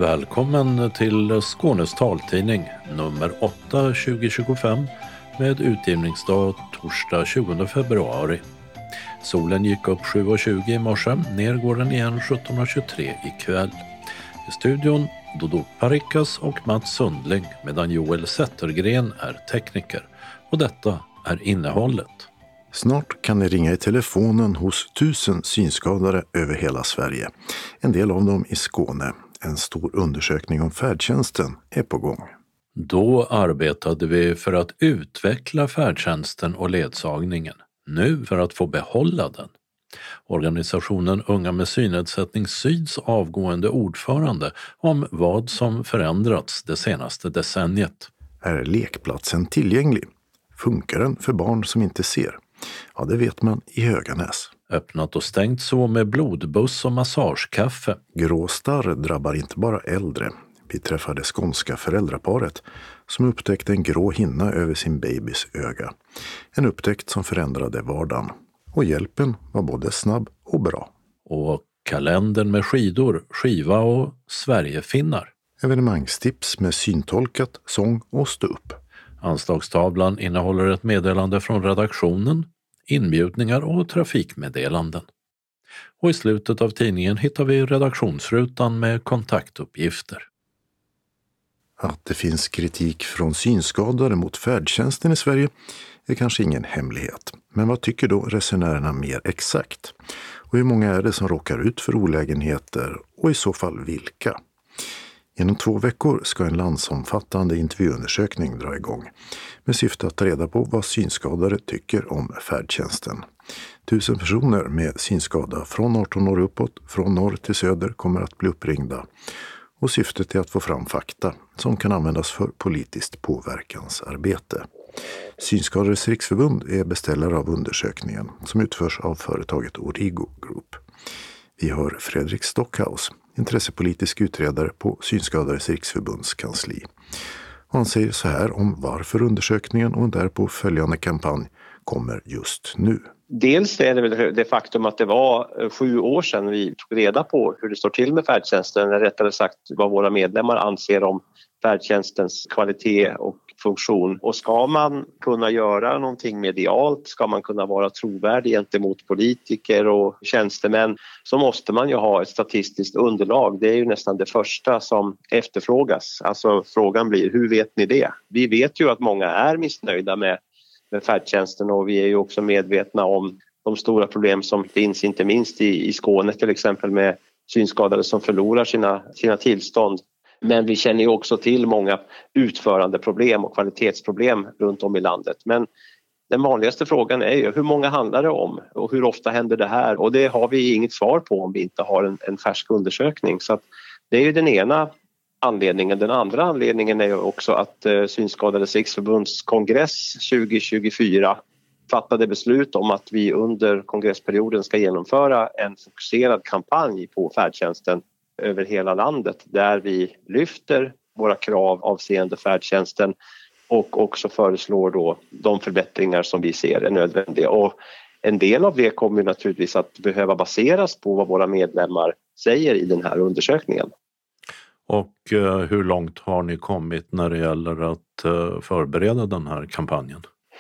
Välkommen till Skånes taltidning nummer 8 2025 med utgivningsdag torsdag 20 februari. Solen gick upp 7.20 i morse, ner går den igen 17.23 ikväll. I studion Dodo Parikas och Mats Sundling medan Joel Zettergren är tekniker. Och detta är innehållet. Snart kan ni ringa i telefonen hos 1000 synskadade över hela Sverige. En del av dem i Skåne. En stor undersökning om färdtjänsten är på gång. Då arbetade vi för att utveckla färdtjänsten och ledsagningen. Nu för att få behålla den. Organisationen Unga med synnedsättning Syds avgående ordförande om vad som förändrats det senaste decenniet. Är lekplatsen tillgänglig? Funkar den för barn som inte ser? Ja, det vet man i Höganäs. Öppnat och stängt så med blodbuss och massagekaffe. Gråstarr drabbar inte bara äldre. Vi träffade skånska föräldraparet som upptäckte en grå hinna över sin babys öga. En upptäckt som förändrade vardagen. Och hjälpen var både snabb och bra. Och kalendern med skidor, skiva och Sverigefinnar. Evenemangstips med syntolkat, sång och stå upp. Anslagstavlan innehåller ett meddelande från redaktionen, inbjudningar och trafikmeddelanden. Och i slutet av tidningen hittar vi redaktionsrutan med kontaktuppgifter. Att det finns kritik från synskadade mot färdtjänsten i Sverige är kanske ingen hemlighet. Men vad tycker då resenärerna mer exakt? Och hur många är det som råkar ut för olägenheter och i så fall vilka? Inom 2 veckor ska en landsomfattande intervjuundersökning dra igång med syfte att ta reda på vad synskadade tycker om färdtjänsten. 1000 personer med synskada från 18 år uppåt, från norr till söder kommer att bli uppringda. Och syftet är att få fram fakta som kan användas för politiskt påverkansarbete. Synskadades riksförbund är beställare av undersökningen som utförs av företaget Origo Group. Vi hör Fredrik Stockhaus, intressepolitisk utredare på Synskadades riksförbunds kansli. Han säger så här om varför undersökningen och därpå följande kampanj kommer just nu. Dels är det väl det faktum att det var 7 år sedan vi tog reda på hur det står till med färdtjänsten, eller rättare sagt vad våra medlemmar anser om färdtjänstens kvalitet och funktion. Och ska man kunna göra någonting medialt, ska man kunna vara trovärdig gentemot politiker och tjänstemän, så måste man ju ha ett statistiskt underlag. Det är ju nästan det första som efterfrågas. Alltså frågan blir, hur vet ni det? Vi vet ju att många är missnöjda med färdtjänsten och vi är ju också medvetna om de stora problem som finns inte minst i Skåne till exempel med synskadade som förlorar sina tillstånd. Men vi känner ju också till många utförandeproblem och kvalitetsproblem runt om i landet. Men den vanligaste frågan är ju hur många handlar det om och hur ofta händer det här? Och det har vi inget svar på om vi inte har en färsk undersökning. Så att det är ju den ena anledningen. Den andra anledningen är ju också att Synskadades riksförbunds kongress 2024 fattade beslut om att vi under kongressperioden ska genomföra en fokuserad kampanj på färdtjänsten över hela landet där vi lyfter våra krav avseende färdtjänsten och också föreslår då de förbättringar som vi ser är nödvändiga. Och en del av det kommer naturligtvis att behöva baseras på vad våra medlemmar säger i den här undersökningen. Och hur långt har ni kommit när det gäller att förbereda den här kampanjen?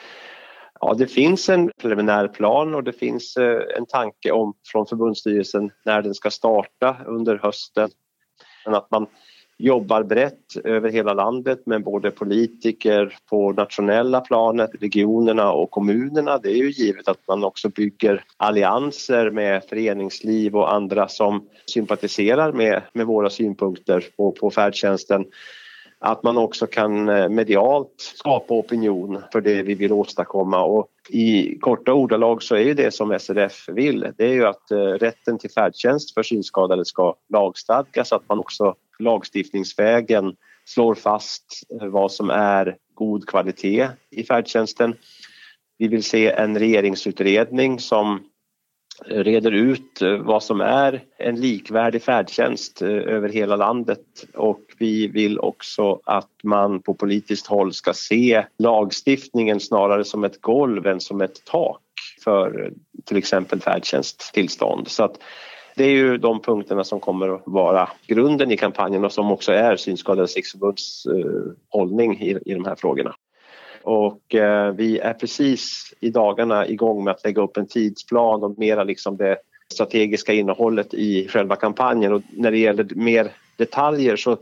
Ja, det finns en preliminär plan och det finns en tanke om från förbundsstyrelsen när den ska starta under hösten. Men att man jobbar brett över hela landet med både politiker på nationella planet, regionerna och kommunerna. Det är ju givet att man också bygger allianser med föreningsliv och andra som sympatiserar med våra synpunkter på färdtjänsten. Att man också kan medialt skapa opinion för det vi vill åstadkomma. Och i korta ordalag så är ju det som SRF vill. Det är ju att rätten till färdtjänst för synskadade ska lagstadgas. Att man också lagstiftningsvägen slår fast vad som är god kvalitet i färdtjänsten. Vi vill se en regeringsutredning som reder ut vad som är en likvärdig färdtjänst över hela landet, och vi vill också att man på politiskt håll ska se lagstiftningen snarare som ett golv än som ett tak för till exempel färdtjänsttillstånd. Så att Det är ju de punkterna som kommer att vara grunden i kampanjen och som också är Synskadades riksförbunds hållning i de här frågorna. Och vi är precis i dagarna igång med att lägga upp en tidsplan och mera liksom det strategiska innehållet i själva kampanjen. Och när det gäller mer detaljer så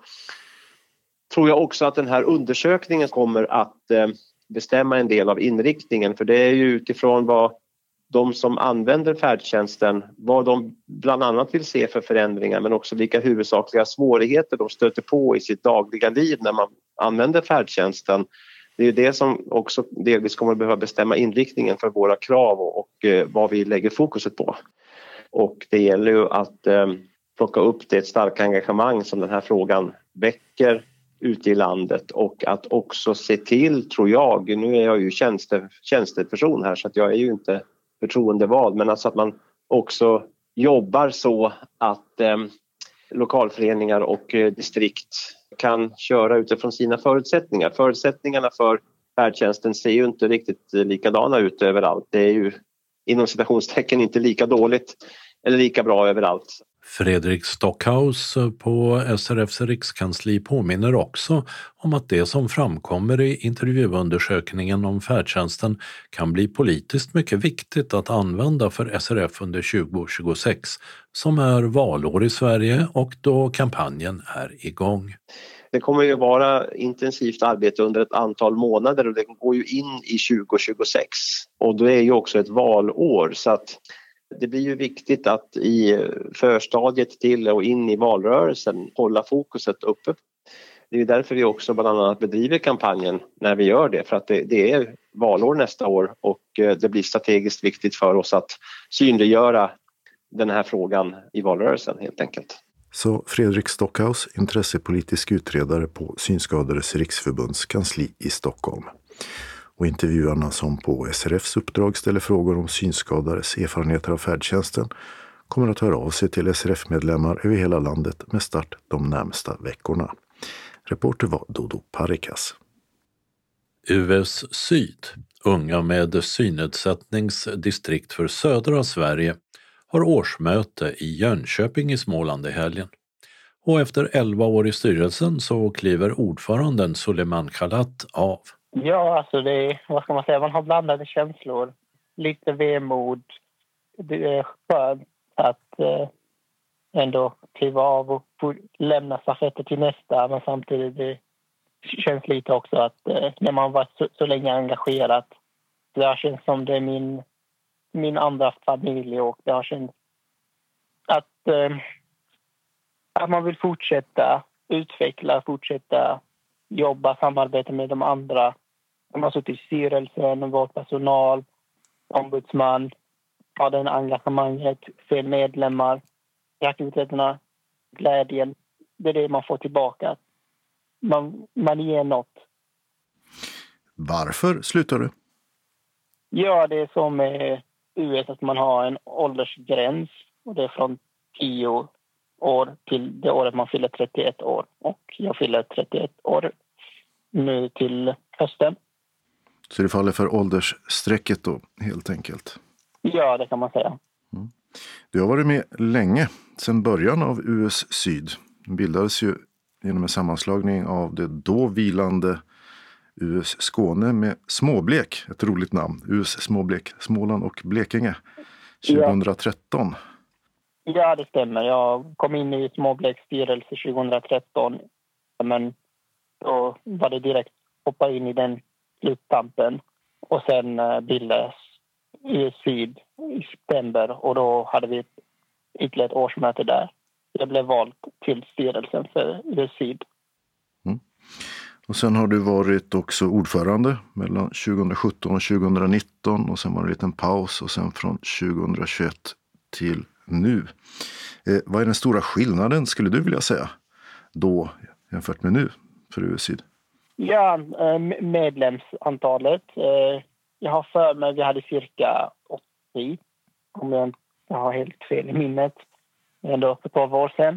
tror jag också att den här undersökningen kommer att bestämma en del av inriktningen. För det är ju utifrån vad de som använder färdtjänsten, vad de bland annat vill se för förändringar men också vilka huvudsakliga svårigheter de stöter på i sitt dagliga liv när man använder färdtjänsten. Det är det som också delvis kommer att behöva bestämma inriktningen för våra krav och vad vi lägger fokuset på. Och det gäller ju att plocka upp det starka engagemang som den här frågan väcker ute i landet och att också se till, tror jag, nu är jag ju tjänsteperson här så att jag är ju inte förtroendevald, men alltså att man också jobbar så att lokalföreningar och distrikt kan köra utifrån sina förutsättningar. Förutsättningarna för färdtjänsten ser ju inte riktigt likadana ut överallt. Det är ju inom citationstecken inte lika dåligt eller lika bra överallt. Fredrik Stockhaus på SRFs rikskansli påminner också om att det som framkommer i intervjuundersökningen om färdtjänsten kan bli politiskt mycket viktigt att använda för SRF under 2026 som är valår i Sverige och då kampanjen är igång. Det kommer ju vara intensivt arbete under ett antal månader och det går ju in i 2026 och det är ju också ett valår så att det blir ju viktigt att i förstadiet till och in i valrörelsen hålla fokuset uppe. Det är ju därför vi också bland annat bedriver kampanjen när vi gör det för att det är valår nästa år och det blir strategiskt viktigt för oss att synliggöra den här frågan i valrörelsen helt enkelt. Så Fredrik Stockhaus, intressepolitisk utredare på Synskadades riksförbunds kansli i Stockholm. Och intervjuarna som på SRFs uppdrag ställer frågor om synskadades erfarenheter av färdtjänsten kommer att höra av sig till SRF-medlemmar över hela landet med start de närmsta veckorna. Reporter var Dodo Parikas. US Syd, unga med synnedsättningsdistrikt för södra Sverige, har årsmöte i Jönköping i Småland i helgen. Och efter 11 år i styrelsen så kliver ordföranden Suleiman Khalat av. Ja, alltså det, vad ska man säga, man har blandade känslor. Lite vemod. Det är skönt att ändå kliva av och lämna stafetten till nästa. Men samtidigt det känns lite också att när man varit så länge engagerad. Det har känts som det är min andra familj och det har känts att man vill fortsätta utveckla, fortsätta jobba, samarbeta med de andra. De har suttit i styrelsen, vår personal, ombudsman, har den engagemanget, ser medlemmar i aktiviteterna, glädjen. Det är det man får tillbaka. Man ger något. Varför slutar du? Ja, det är som med US att man har en åldersgräns och det är från 10 år till det året man fyller 31 år. Och jag fyller 31 år nu till hösten. Så det faller för åldersstrecket då, helt enkelt? Ja, det kan man säga. Mm. Du har varit med länge, sedan början av US Syd. Den bildades ju genom en sammanslagning av det då vilande US Skåne med Småblek, ett roligt namn. US Småblek, Småland och Blekinge, 2013. Ja, det stämmer. Jag kom in i Småbleks styrelse 2013. Men då var det direkt hoppa in i den sluttampen. Och sen bildades US Syd i september och då hade vi ytterligare ett årsmöte där. Jag blev vald till styrelsen för US Syd. Mm. Och sen har du varit också ordförande mellan 2017 och 2019 och sen var det en liten paus och sen från 2021 till nu. Vad är den stora skillnaden skulle du vilja säga då jämfört med nu för US Syd? Ja, medlemsantalet. Jag har för mig vi hade cirka 80 om jag inte har helt fel i minnet. Ändå för 12 år sedan.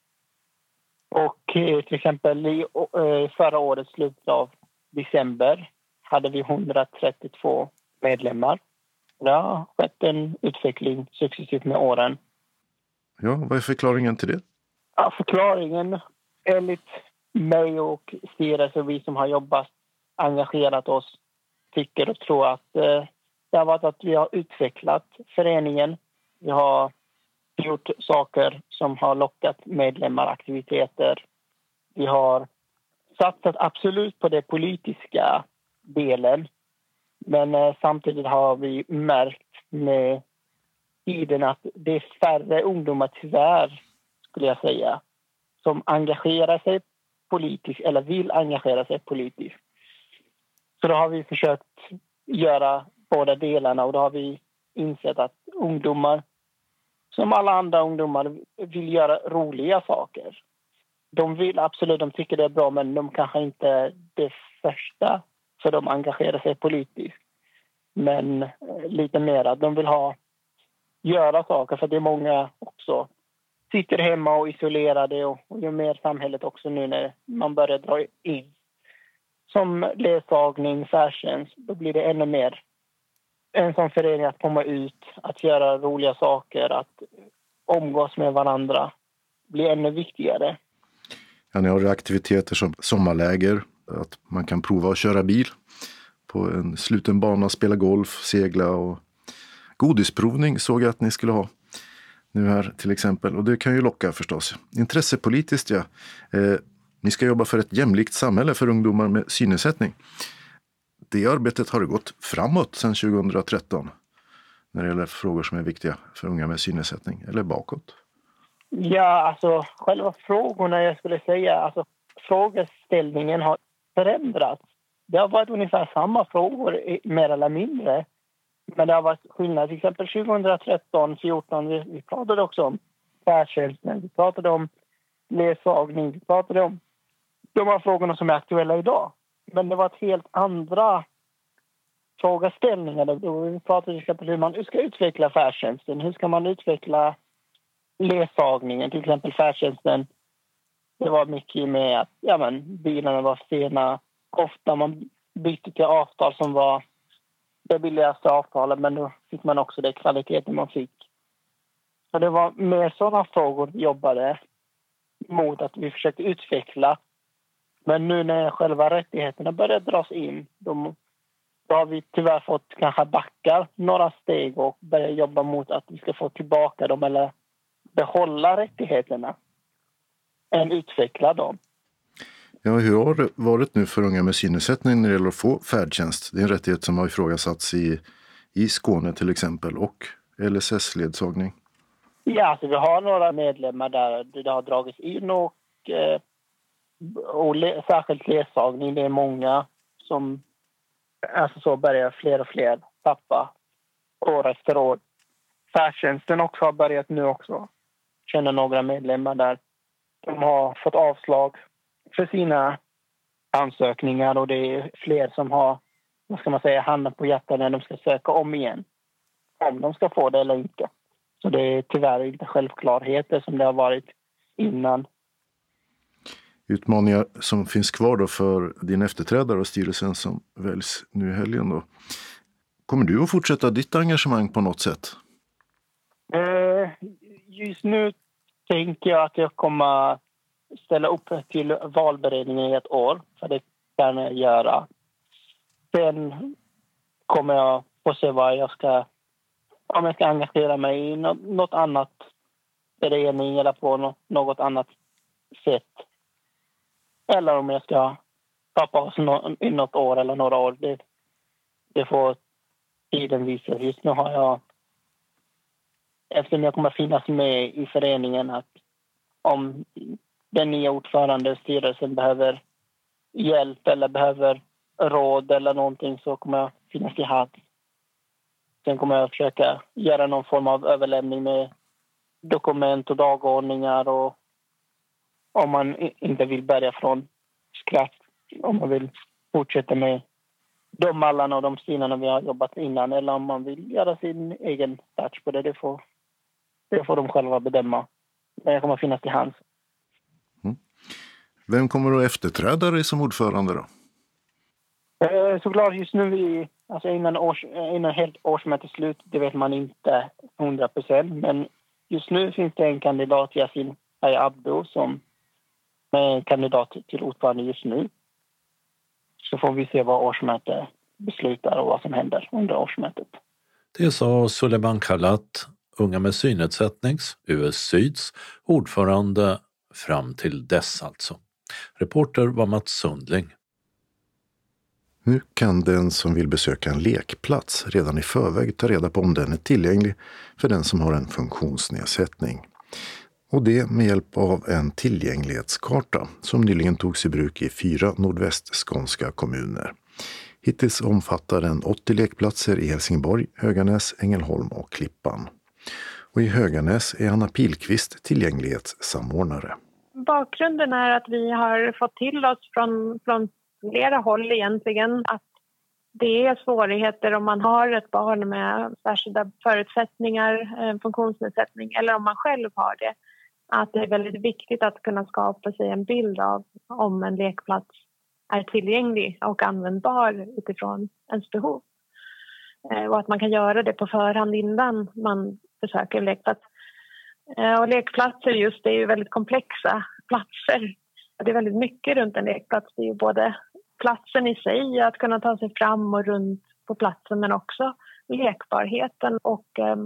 Och till exempel i förra årets slut av december hade vi 132 medlemmar. Det har skett en utveckling successivt med åren. Ja, vad är förklaringen till det? Ja, förklaringen enligt mig och styrelsen, vi som har jobbat, engagerat oss, tycker och tror att det har varit att vi har utvecklat föreningen. Vi har gjort saker som har lockat medlemmar, aktiviteter. Vi har satsat absolut på det politiska delen. Men samtidigt har vi märkt med tiden att det är färre ungdomar, tyvärr skulle jag säga, som engagerar sig politiskt eller vill engagera sig politiskt. Så då har vi försökt göra båda delarna, och då har vi insett att ungdomar, som alla andra ungdomar, vill göra roliga saker. De vill absolut, de tycker det är bra, men de kanske inte är det första för de engagerar sig politiskt. Men lite mer, de vill göra saker, för det är många också sitter hemma och isolerade, och ju mer samhället också nu när man börjar dra in som ledsagning, färdtjänst, då blir det ännu mer en sån förening att komma ut, att göra roliga saker, att omgås med varandra blir ännu viktigare. Ja, ni har aktiviteter som sommarläger, att man kan prova att köra bil på en sluten bana, spela golf, segla, och godisprovning såg jag att ni skulle ha nu här till exempel. Och det kan ju locka förstås. Intressepolitiskt, ja. Ni ska jobba för ett jämlikt samhälle för ungdomar med synnedsättning. Det arbetet har gått framåt sedan 2013 när det gäller frågor som är viktiga för unga med synnedsättning, eller bakåt? Ja, alltså själva frågorna, jag skulle säga, alltså frågeställningen har förändrats. Det har varit ungefär samma frågor, mer eller mindre. Men det har varit skillnad. Till exempel 2013, 2014, vi pratade också om färdtjänsten, vi pratade om ledsagning, vi pratade om de här frågorna som är aktuella idag. Men det var ett helt andra frågeställningar. Vi pratade till exempel hur man ska utveckla färdtjänsten, hur ska man utveckla ledsagningen, till exempel färdtjänsten. Det var mycket med att bilarna var sena. Ofta man bytte till avtal som var det billigaste avtalet, men då fick man också det kvaliteten man fick. Så det var mer sådana frågor vi jobbade mot, att vi försökte utveckla. Men nu när själva rättigheterna börjar dras in, då har vi tyvärr fått kanske backa några steg och börja jobba mot att vi ska få tillbaka dem eller behålla rättigheterna än utveckla dem. Ja, hur har det varit nu för unga med synnedsättning när det gäller att få färdtjänst? Det är en rättighet som har ifrågasatts i Skåne till exempel, och LSS-ledsagning. Ja, alltså vi har några medlemmar där det har dragits in och särskilt ledsagning. Det är många som så börjar fler och fler tappa år efter år. Färdtjänsten också har börjat nu också. Känner några medlemmar där de har fått avslag för sina ansökningar, och det är fler som har, vad ska man säga, handen på hjärtat när de ska söka om igen. Om de ska få det eller inte. Så det är tyvärr inte självklarheter som det har varit innan. Utmaningar som finns kvar då för din efterträdare och styrelsen som väljs nu i helgen då. Kommer du att fortsätta ditt engagemang på något sätt? Just nu tänker jag att jag kommer ställa upp till valberedningen i ett år. För det kan jag göra. Sen kommer jag få se vad jag ska, om jag ska engagera mig i något annat beredning eller på något annat sätt. Eller om jag ska ta paus i något år eller några år. Det får tiden visa. Just nu har jag, eftersom jag kommer finnas med i föreningen, att om den nya ordförande styrelsen behöver hjälp eller behöver råd eller någonting, så kommer jag finnas till hands. Sen kommer jag försöka göra någon form av överlämning med dokument och dagordningar, och om man inte vill börja från scratch, om man vill fortsätta med de mallarna och de stilarna vi har jobbat innan, eller om man vill göra sin egen touch på det, det får de själva bedöma. Men jag kommer finnas till hands. Vem kommer att efterträda dig som ordförande då? Såklart just nu, innan helt årsmötet slut, det vet man inte 100%. Men Just nu finns det en kandidat, Yasin Abdo, som är kandidat till ordförande just nu. Så får vi se vad årsmötet beslutar och vad som händer under årsmötet. Det sa Suleiman Khalat, Unga med synnedsättnings, US Syds, ordförande fram till dess alltså. Reporter var Mats Sundling. Nu kan den som vill besöka en lekplats redan i förväg ta reda på om den är tillgänglig för den som har en funktionsnedsättning. Och det med hjälp av en tillgänglighetskarta som nyligen togs i bruk i 4 nordvästskånska kommuner. Hittills omfattar den 80 lekplatser i Helsingborg, Höganäs, Ängelholm och Klippan. Och i Höganäs är Anna Pilqvist tillgänglighetssamordnare. Bakgrunden är att vi har fått till oss från flera håll egentligen att det är svårigheter om man har ett barn med särskilda förutsättningar, funktionsnedsättning, eller om man själv har det. Att det är väldigt viktigt att kunna skapa sig en bild av om en lekplats är tillgänglig och användbar utifrån ens behov. Och att man kan göra det på förhand innan man besöker en lekplats. Och lekplatser just är ju väldigt komplexa platser. Det är väldigt mycket runt en lekplats. Det är ju både platsen i sig, att kunna ta sig fram och runt på platsen, men också lekbarheten och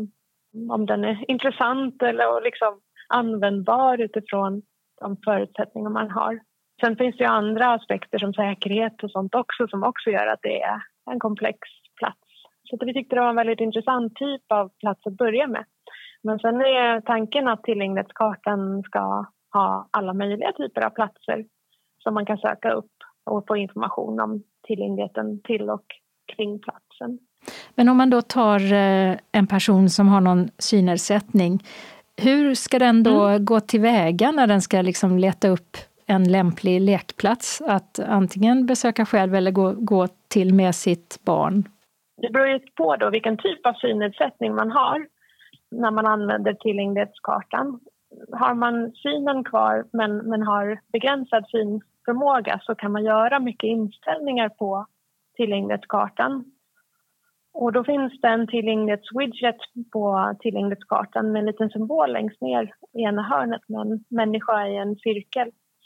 om den är intressant eller liksom användbar utifrån de förutsättningar man har. Sen finns det ju andra aspekter som säkerhet och sånt också som också gör att det är en komplex plats. Så vi tyckte det var en väldigt intressant typ av plats att börja med. Men sen är tanken att tillgänglighetskartan ska ha alla möjliga typer av platser som man kan söka upp och få information om tillgängligheten till och kring platsen. Men om man då tar en person som har någon synnedsättning, hur ska den då gå tillväga när den ska liksom leta upp en lämplig lekplats? Att antingen besöka själv eller gå till med sitt barn? Det beror ju på då vilken typ av synnedsättning man har när man använder tillgänglighetskartan. Har man synen kvar men har begränsad synförmåga så kan man göra mycket inställningar på tillgänglighetskartan. Och då finns det en tillgänglighetswidget på tillgänglighetskartan med en liten symbol längst ner i ena hörnet med en människa i en cirkel.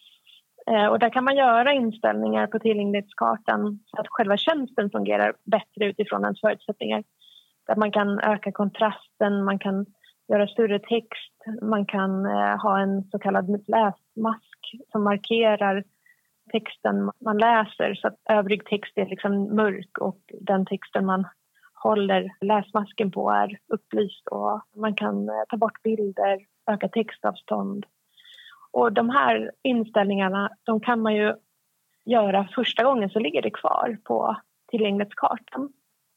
Och där kan man göra inställningar på tillgänglighetskartan så att själva tjänsten fungerar bättre utifrån ens förutsättningar. Där man kan öka kontrasten, man kan göra större text, man kan ha en så kallad läsmask som markerar texten man läser så att övrig text är liksom mörk och den texten man håller läsmasken på är upplyst, och man kan ta bort bilder, öka textavstånd. Och de här inställningarna, de kan man ju göra första gången så ligger det kvar på tillgänglighetskartan.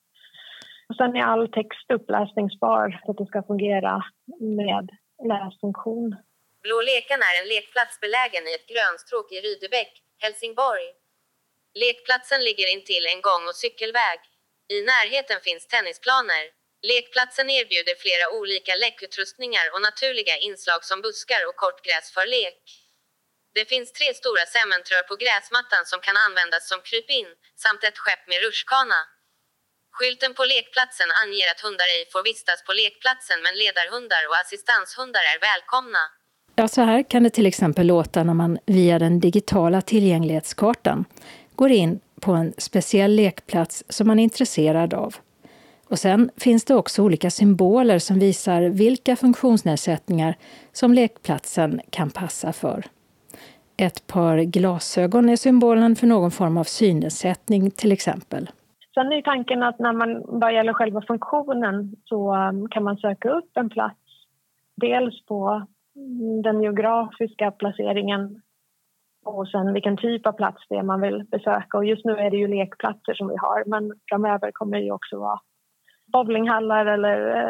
Och sen är all text uppläsningsbar så att det ska fungera med läsfunktion. Blå leken är en lekplats belägen i ett grönstråk i Rydebäck, Helsingborg. Lekplatsen ligger intill en gång- och cykelväg. I närheten finns tennisplaner. Lekplatsen erbjuder flera olika läckutrustningar och naturliga inslag som buskar och kortgräs för lek. Det finns 3 stora cementrör på gräsmattan som kan användas som krypin, samt ett skepp med rutschkana. Skylten på lekplatsen anger att hundar ej får vistas på lekplatsen, men ledarhundar och assistanshundar är välkomna. Ja, så här kan det till exempel låta när man via den digitala tillgänglighetskartan går in på en speciell lekplats som man är intresserad av. Och sen finns det också olika symboler som visar vilka funktionsnedsättningar som lekplatsen kan passa för. Ett par glasögon är symbolen för någon form av synnedsättning till exempel. Sen är tanken att när man vad gäller själva funktionen så kan man söka upp en plats. Dels på den geografiska placeringen och sen vilken typ av plats det är man vill besöka. Och just nu är det ju lekplatser som vi har, men framöver kommer det ju också vara bowlinghallar eller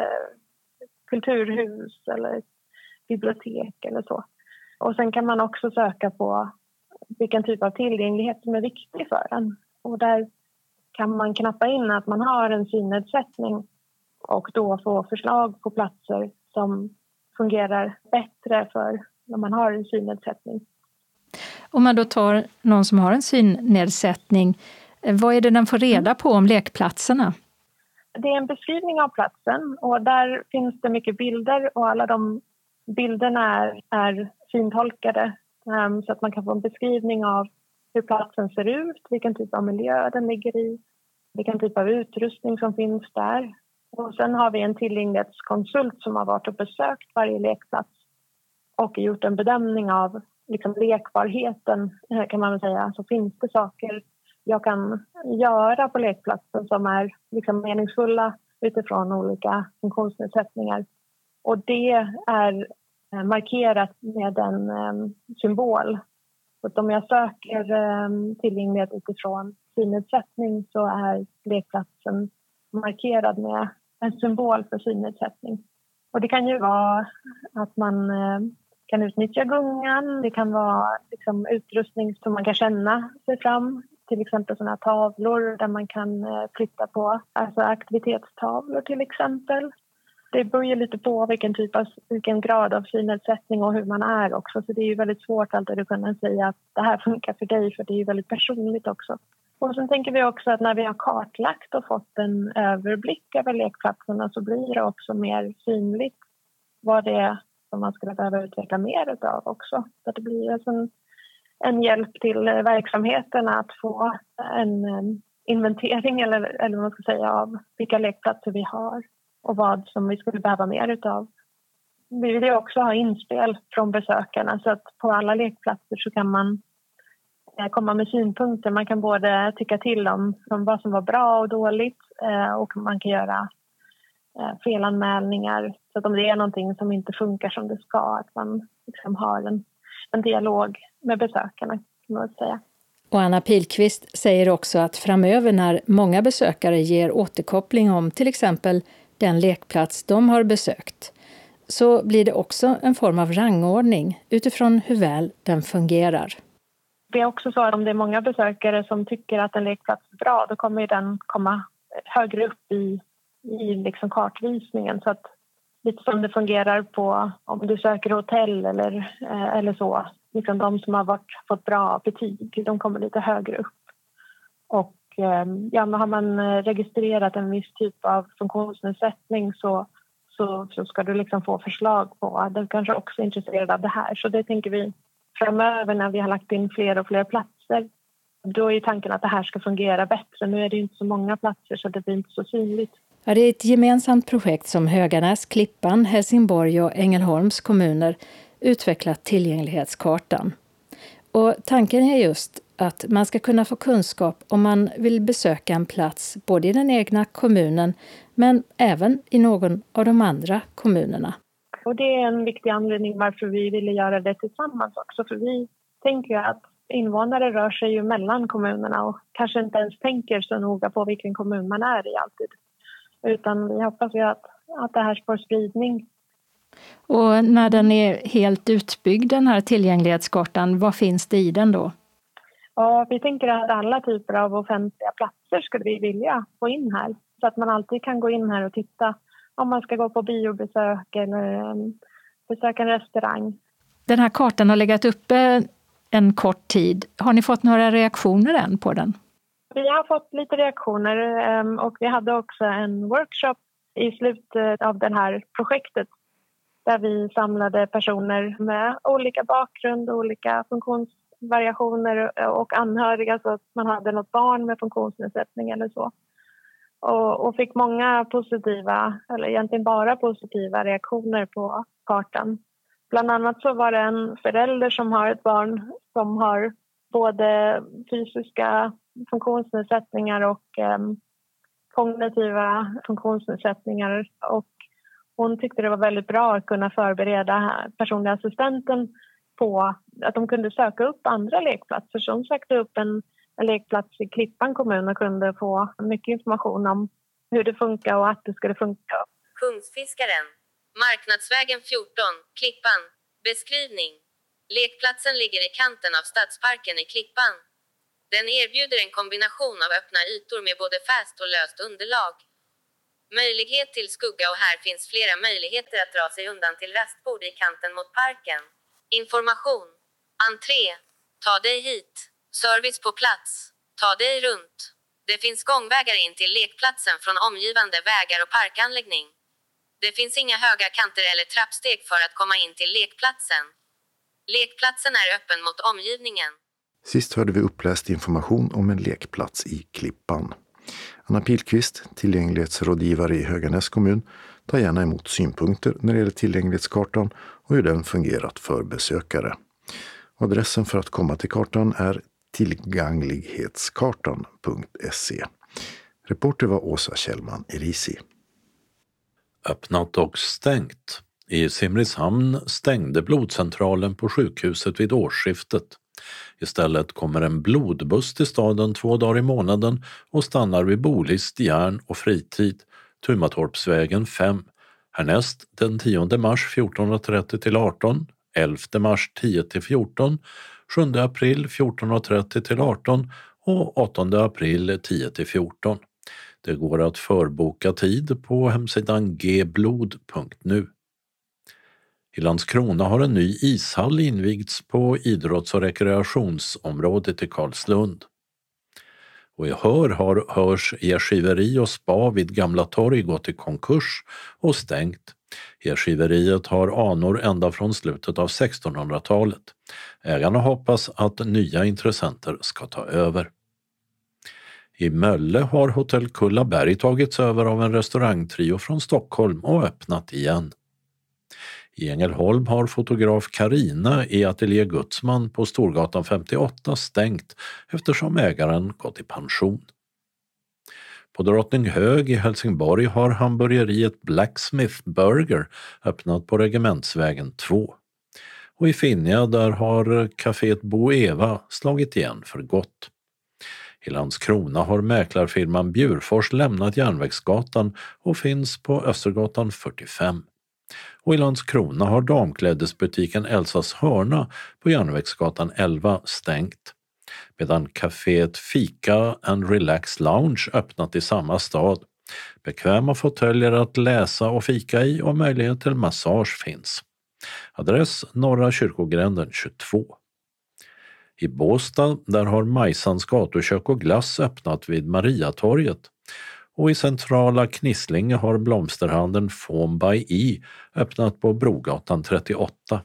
kulturhus eller bibliotek eller så. Och sen kan man också söka på vilken typ av tillgänglighet som är viktig för en. Och där kan man knappa in att man har en synnedsättning och då få förslag på platser som fungerar bättre för när man har en synnedsättning. Om man då tar någon som har en synnedsättning, vad är det den får reda på om lekplatserna? Det är en beskrivning av platsen och där finns det mycket bilder och alla de bilderna är syntolkade så att man kan få en beskrivning av hur platsen ser ut, vilken typ av miljö den ligger i, vilken typ av utrustning som finns där. Och sen har vi en tillgänglighetskonsult som har varit och besökt varje lekplats och gjort en bedömning av liksom lekbarheten, kan man väl säga. Så finns det saker jag kan göra på lekplatsen som är liksom meningsfulla utifrån olika funktionsnedsättningar. Och det är markerat med en symbol. Så om jag söker tillgänglighet utifrån synnedsättning så är lekplatsen markerad med en symbol för synnedsättning. Och det kan ju vara att man kan utnyttja gungan. Det kan vara liksom utrustning som man kan känna sig fram. Till exempel sådana tavlor där man kan flytta på. Alltså aktivitetstavlor till exempel. Det beror ju lite på vilken grad av synnedsättning och hur man är också. Så det är ju väldigt svårt alltid att kunna säga att det här funkar för dig. För det är ju väldigt personligt också. Och sen tänker vi också att när vi har kartlagt och fått en överblick över lekplatserna så blir det också mer synligt vad det är som man skulle behöva utveckla mer utav också. Så det blir alltså en hjälp till verksamheterna att få en inventering eller vad man ska säga av vilka lekplatser vi har och vad som vi skulle behöva mer utav. Vi vill ju också ha inspel från besökarna så att på alla lekplatser så kan man komma med synpunkter. Man kan både tycka till om vad som var bra och dåligt och man kan göra felanmälningar. Så att om det är någonting som inte funkar som det ska, att man liksom har en dialog med besökarna kan man säga. Och Anna Pilqvist säger också att framöver när många besökare ger återkoppling om till exempel den lekplats de har besökt så blir det också en form av rangordning utifrån hur väl den fungerar. Det är också så att om det är många besökare som tycker att en lekplats är bra då kommer den komma högre upp i liksom kartvisningen. Så att lite som det fungerar på om du söker hotell eller så. Liksom de som har fått bra betyg, de kommer lite högre upp. Och har man registrerat en viss typ av funktionsnedsättning så ska du liksom få förslag på att du kanske också är intresserad av det här. Så det tänker vi framöver när vi har lagt in fler och fler platser. Då är tanken att det här ska fungera bättre. Nu är det inte så många platser så det blir inte så synligt. Ja, det är ett gemensamt projekt som Höganäs, Klippan, Helsingborg och Ängelholms kommuner utvecklat tillgänglighetskartan. Och tanken är just att man ska kunna få kunskap om man vill besöka en plats både i den egna kommunen men även i någon av de andra kommunerna. Och det är en viktig anledning varför vi ville göra det tillsammans också. För vi tänker att invånare rör sig ju mellan kommunerna och kanske inte ens tänker så noga på vilken kommun man är i alltid. Utan vi hoppas ju att det här får spridning. Och när den är helt utbyggd, den här tillgänglighetskartan, vad finns det i den då? Ja, vi tänker att alla typer av offentliga platser skulle vi vilja få in här. Så att man alltid kan gå in här och titta om man ska gå på biobesök eller besöka en restaurang. Den här kartan har legat uppe en kort tid. Har ni fått några reaktioner än på den? Vi har fått lite reaktioner och vi hade också en workshop i slutet av det här projektet där vi samlade personer med olika bakgrund, olika funktionsvariationer och anhöriga så att man hade något barn med funktionsnedsättning eller så. Och fick många positiva, eller egentligen bara positiva reaktioner på kartan. Bland annat så var det en förälder som har ett barn som har både fysiska funktionsnedsättningar och kognitiva funktionsnedsättningar. Och hon tyckte det var väldigt bra att kunna förbereda personliga assistenten på att de kunde söka upp andra lekplatser. Så hon sökte upp en lekplats i Klippan kommun och kunde få mycket information om hur det funkar och att det skulle funka. Kungsfiskaren. Marknadsvägen 14, Klippan. Beskrivning. Lekplatsen ligger i kanten av Stadsparken i Klippan. Den erbjuder en kombination av öppna ytor med både fast och löst underlag. Möjlighet till skugga och här finns flera möjligheter att dra sig undan till rastbord i kanten mot parken. Information. Entré. Ta dig hit. Service på plats. Ta dig runt. Det finns gångvägar in till lekplatsen från omgivande vägar och parkanläggning. Det finns inga höga kanter eller trappsteg för att komma in till lekplatsen. Lekplatsen är öppen mot omgivningen. Sist hörde vi uppläst information om en lekplats i Klippan. Anna Pilqvist, tillgänglighetsrådgivare i Höganäs kommun, tar gärna emot synpunkter när det gäller tillgänglighetskartan och hur den fungerat för besökare. Adressen för att komma till kartan är tillgänglighetskartan.se. Reporter var Åsa Kjellman Erisi. Öppnat och stängt. I Simrishamn stängde blodcentralen på sjukhuset vid årsskiftet. Istället kommer en blodbuss till staden 2 dagar i månaden och stannar vid Bolist, Järn och Fritid, Tumatorpsvägen 5. Härnäst den 10 mars 14.30 till 18, 11 mars 10 till 14, 7 april 14.30 till 18 och 8 april 10 till 14. Det går att förboka tid på hemsidan gblod.nu. I Landskrona har en ny ishall invigts på idrotts- och rekreationsområdet i Karlslund. Och i Hörs erskiveri och spa vid Gamla torg gått i konkurs och stängt. Erskiveriet har anor ända från slutet av 1600-talet. Ägarna hoppas att nya intressenter ska ta över. I Mölle har Hotell Kullaberg tagits över av en restaurangtrio från Stockholm och öppnat igen. I Ängelholm har fotograf Karina i Atelier Gudsman på Storgatan 58 stängt eftersom ägaren gått i pension. På Drottninghög i Helsingborg har hamburgeriet Blacksmith Burger öppnat på Regementsvägen 2. Och i Finja där har kaféet Bo Eva slagit igen för gott. I Landskrona har mäklarfirman Bjurfors lämnat Järnvägsgatan och finns på Östergatan 45. Och i Landskrona har damklädesbutiken Elsas hörna på Järnvägsgatan 11 stängt. Medan kaféet Fika and Relax Lounge öppnat i samma stad. Bekväma fåtöljer att läsa och fika i och möjlighet till massage finns. Adress Norra Kyrkogränden 22. I Båstad där har Majsans gatukök och glass öppnat vid Mariatorget. Och i centrala Knislinge har blomsterhandeln Form by E öppnat på Brogatan 38.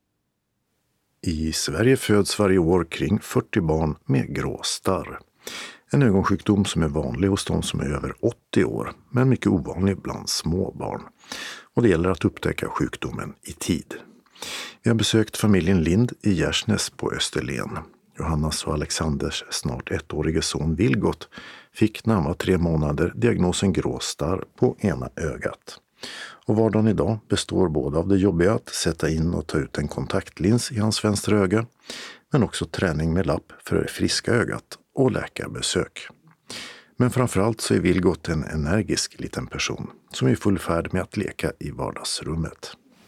I Sverige föds varje år kring 40 barn med gråstarr. En ögonsjukdom som är vanlig hos de som är över 80 år, men mycket ovanlig bland små barn. Och det gäller att upptäcka sjukdomen i tid. Vi har besökt familjen Lind i Gärsnäs på Österlen. Johannas och Alexanders snart 1-årige son Vilgot fick när han var 3 månader diagnosen gråstarr på ena ögat. Och vardagen idag består både av det jobbiga att sätta in och ta ut en kontaktlins i hans vänstra öga, men också träning med lapp för det friska ögat och läkarbesök. Men framförallt så är Vilgot en energisk liten person som är i full färd med att leka i vardagsrummet.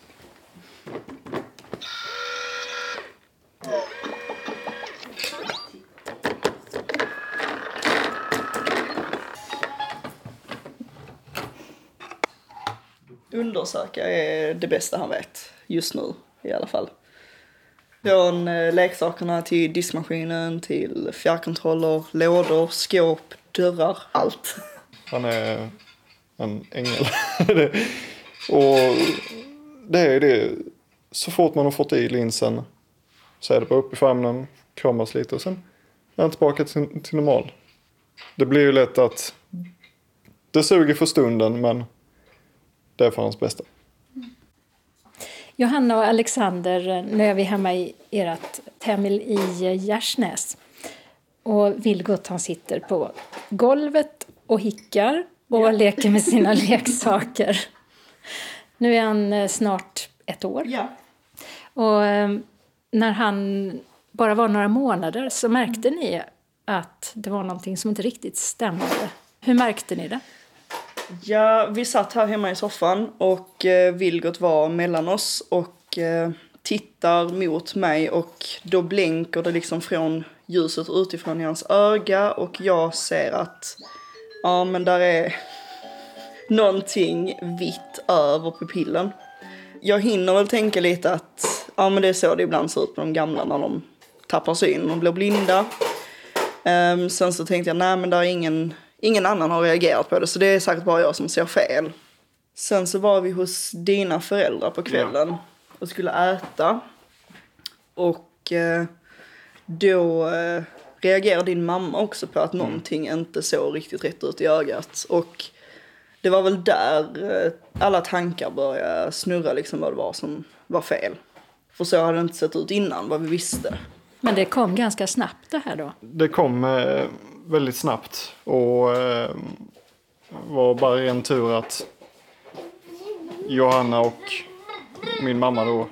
Undersöka är det bästa han vet just nu i alla fall. Från leksakerna till diskmaskinen till fjärrkontroller, lådor, skåp, dörrar, allt. Han är en ängel. Och det är det. Så fort man har fått i linsen så är det bara upp i famnen, kramas lite och sen är han tillbaka till normal. Det blir ju lätt att det suger för stunden, men det är för hans bästa. Johanna och Alexander, nu är vi hemma i ert hem i Gärsnäs. Och Vilgot han sitter på golvet och hickar och leker med sina leksaker. Nu är han snart 1 år. Ja. Och när han bara var några månader så märkte ni att det var någonting som inte riktigt stämde. Hur märkte ni det? Ja, vi satt här hemma i soffan och Vilgot var mellan oss och tittar mot mig och då blänker det liksom från ljuset utifrån i hans öga och jag ser att ja, men där är någonting vitt över pupillen. Jag hinner väl tänka lite att ja, men det är så det ibland ser ut på de gamla när de tappar syn och blir blinda. Sen så tänkte jag, nej men där är ingen annan har reagerat på det, så det är säkert bara jag som ser fel. Sen så var vi hos dina föräldrar på kvällen och skulle äta. Och då reagerade din mamma också på att någonting inte såg riktigt rätt ut i ögat. Och det var väl där alla tankar började snurra liksom vad det var som var fel. För så hade det inte sett ut innan, vad vi visste. Men det kom ganska snabbt det här då? Det kom väldigt snabbt och var bara en tur att Johanna och min mamma då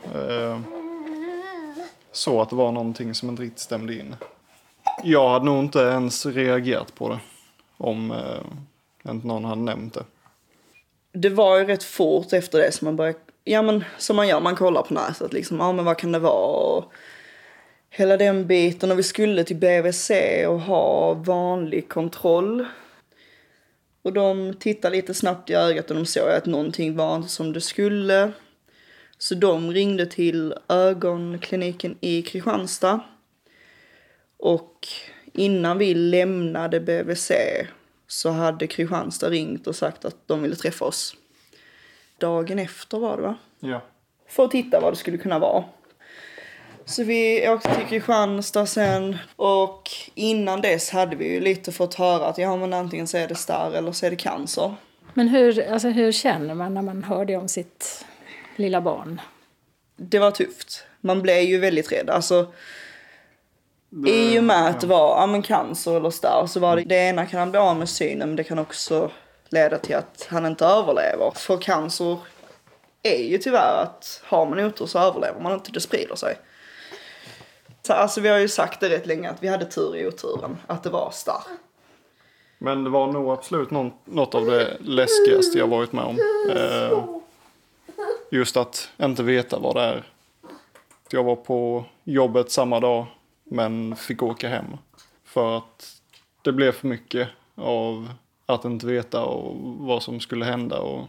såg att det var någonting som inte riktigt stämde in. Jag hade nog inte ens reagerat på det om inte någon hade nämnt det. Det var ju rätt fort efter det som man började, som man gör, man kollar på nätet liksom, men vad kan det vara? Och hela den biten, och vi skulle till BVC och ha vanlig kontroll. Och de tittade lite snabbt i ögat och de såg att någonting var inte som det skulle. Så de ringde till ögonkliniken i Kristianstad. Och innan vi lämnade BVC så hade Kristianstad ringt och sagt att de ville träffa oss. Dagen efter var det, va? Ja. För att titta vad det skulle kunna vara. Så vi åkte till Kristianstad sen, och innan dess hade vi ju lite fått höra att men antingen så är det starr eller så är det cancer. Men hur känner man när man hör det om sitt lilla barn? Det var tufft. Man blev ju väldigt rädd. Alltså, i och med att det var cancer eller starr, så var det ena kan han bli av med synen, men det kan också leda till att han inte överlever. För cancer är ju tyvärr att har man otur så överlever man inte, det sprider sig. Så, alltså vi har ju sagt det rätt länge att vi hade tur i oturen, att det var starr. Men det var nog absolut något av det läskigaste jag varit med om. Just att inte veta vad det är. Jag var på jobbet samma dag men fick åka hem. För att det blev för mycket av att inte veta och vad som skulle hända. Och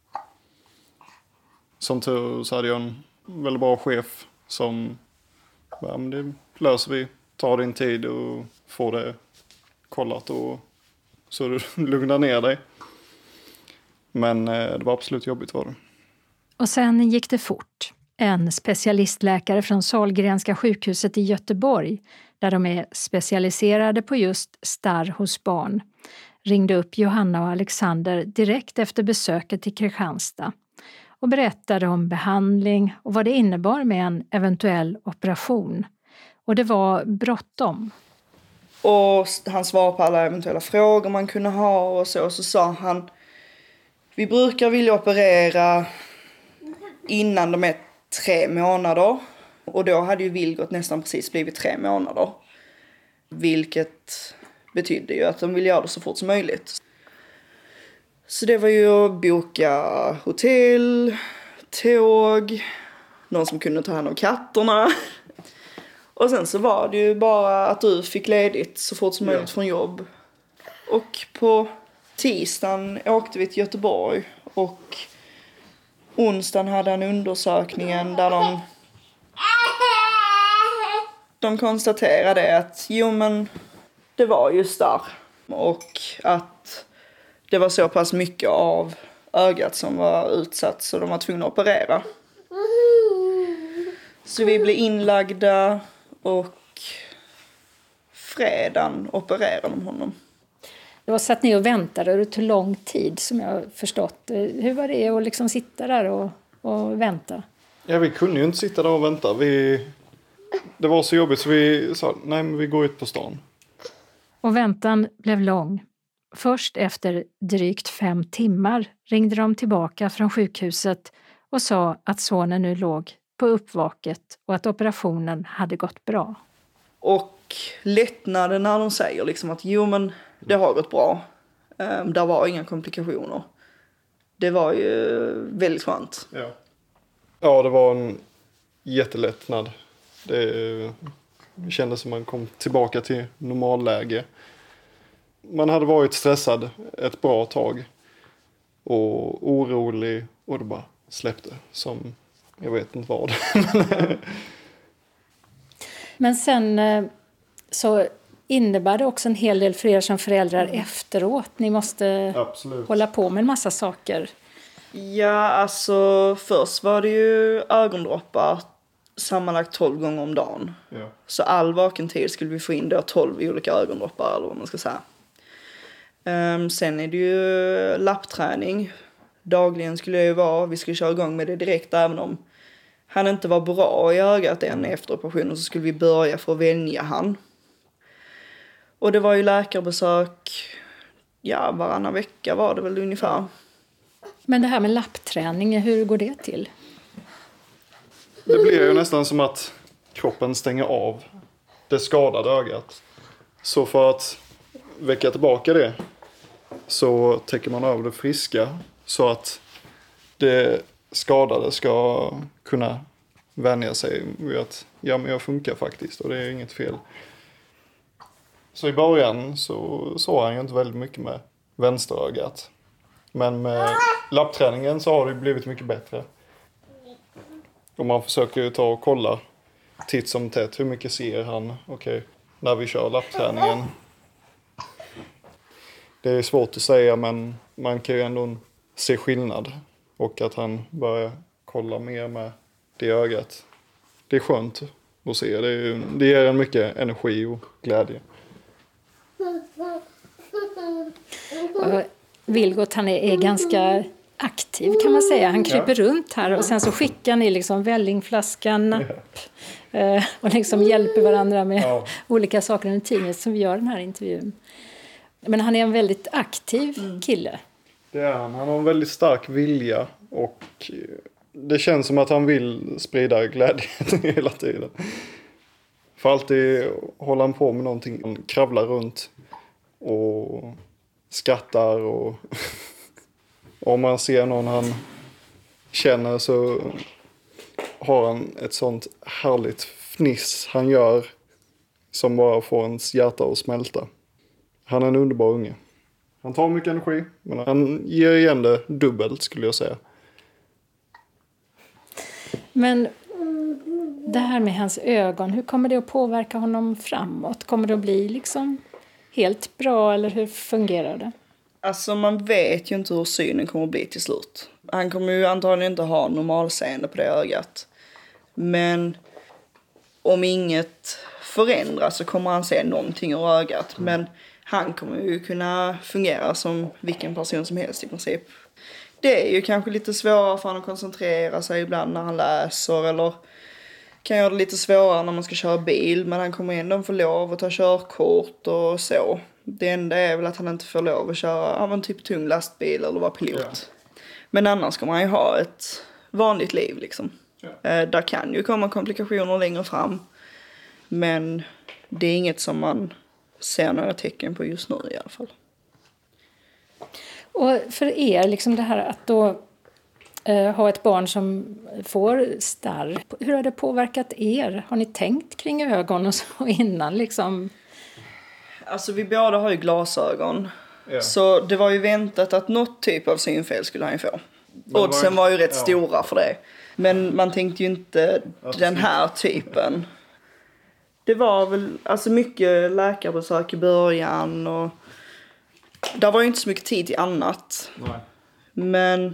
som tur så hade jag en väldigt bra chef som men det löser vi. Ta din tid och få det kollat och så du lugnar ner dig. Men det var absolut jobbigt var det. Och sen gick det fort. En specialistläkare från Sahlgrenska sjukhuset i Göteborg, där de är specialiserade på just starr hos barn, ringde upp Johanna och Alexander direkt efter besöket i Kristianstad och berättade om behandling och vad det innebar med en eventuell operation. Och det var bråttom. Och han svarade på alla eventuella frågor man kunde ha och så sa han: vi brukar vilja operera innan de är 3 månader. Och då hade ju Vilgot nästan precis blivit 3 månader. Vilket betydde ju att de ville göra det så fort som möjligt. Så det var ju att boka hotell, tåg, någon som kunde ta hand om katterna. Och sen så var det ju bara att du fick ledigt så fort som möjligt från jobb. Och på tisdagen åkte vi till Göteborg och onsdagen hade han undersökningen där de konstaterade att det var just där. Och att det var så pass mycket av ögat som var utsatt så de var tvungna att operera. Så vi blev inlagda och fredagen opererade de honom. Det var satt ner och väntade och det tog lång tid som jag förstått. Hur var det att liksom sitta där och vänta? Ja, vi kunde ju inte sitta där och vänta. Det var så jobbigt så vi sa nej, men vi går ut på stan. Och väntan blev lång. Först efter drygt 5 timmar ringde de tillbaka från sjukhuset och sa att sonen nu låg på uppvaket och att operationen hade gått bra. Och lättnaden när de säger liksom att det har gått bra. Där var inga komplikationer. Det var ju väldigt skönt. Ja, det var en jättelättnad. Det kändes som man kom tillbaka till normalläge. Man hade varit stressad ett bra tag. Och orolig. Och det bara släppte. Som jag vet inte vad. Men sen så innebär det också en hel del för er som föräldrar efteråt? Ni måste hålla på med en massa saker. Ja, alltså först var det ju ögondroppar sammanlagt 12 gånger om dagen. Ja. Så all vaken tid skulle vi få in då 12 olika ögondroppar eller vad man ska säga. Sen är det ju lappträning. Dagligen skulle det ju vara. Vi skulle köra igång med det direkt även om han inte var bra i ögat än efter operationen, så skulle vi börja för att vänja han. Och det var ju läkarbesök, ja, varannan vecka var det väl ungefär. Men det här med lappträning, hur går det till? Det blir ju nästan som att kroppen stänger av det skadade ögat. Så för att väcka tillbaka det så täcker man över det friska så att det skadade ska kunna vänja sig vid att ja, men jag funkar faktiskt och det är inget fel. Så i början så såg han ju inte väldigt mycket med vänsterögat. Men med lappträningen så har det blivit mycket bättre. Och man försöker ju ta och kolla titt som tätt hur mycket ser han när vi kör lappträningen. Det är svårt att säga, men man kan ju ändå se skillnad. Och att han börjar kolla mer med det ögat. Det är skönt att se. Det ger en mycket energi och glädje. Vilgot, han är ganska aktiv kan man säga. Han kryper runt här och sen så skickar ni liksom vällingflaskan, napp och liksom hjälper varandra med olika saker under tiden som vi gör den här intervjun. Men han är en väldigt aktiv kille. Det är han. Han har en väldigt stark vilja och det känns som att han vill sprida glädje hela tiden. För alltid håller han på med någonting. Han kravlar runt och skrattar och om man ser någon han känner så har han ett sånt härligt fniss han gör som bara får ens hjärta att smälta. Han är en underbar unge. Han tar mycket energi, men han ger igen det dubbelt skulle jag säga. Men det här med hans ögon, hur kommer det att påverka honom framåt? Kommer det att bli liksom helt bra eller hur fungerar det? Alltså man vet ju inte hur synen kommer att bli till slut. Han kommer ju antagligen inte ha normalseende på det ögat. Men om inget förändras så kommer han se någonting ur ögat. Men han kommer ju kunna fungera som vilken person som helst i princip. Det är ju kanske lite svårare för honom att koncentrera sig ibland när han läser. Eller kan göra det lite svårare när man ska köra bil. Men han kommer ändå få lov att ta körkort och så. Det enda är väl att han inte får lov att köra typ tung lastbil eller vara pilot. Ja. Men annars kommer han ju ha ett vanligt liv liksom. Ja. Där kan ju komma komplikationer längre fram. Men det är inget som man ser några tecken på just nu i alla fall. Och för er, liksom det här att då ha ett barn som får starr. Hur har det påverkat er? Har ni tänkt kring ögon och så innan liksom? Alltså vi båda har ju glasögon. Ja. Så det var ju väntat att något typ av synfel skulle han ju få. Oddsen var ju rätt stora för det. Men man tänkte ju inte den här typen. Det var väl alltså mycket läkarbesök i början. Och där var ju inte så mycket tid till annat. Nej. Men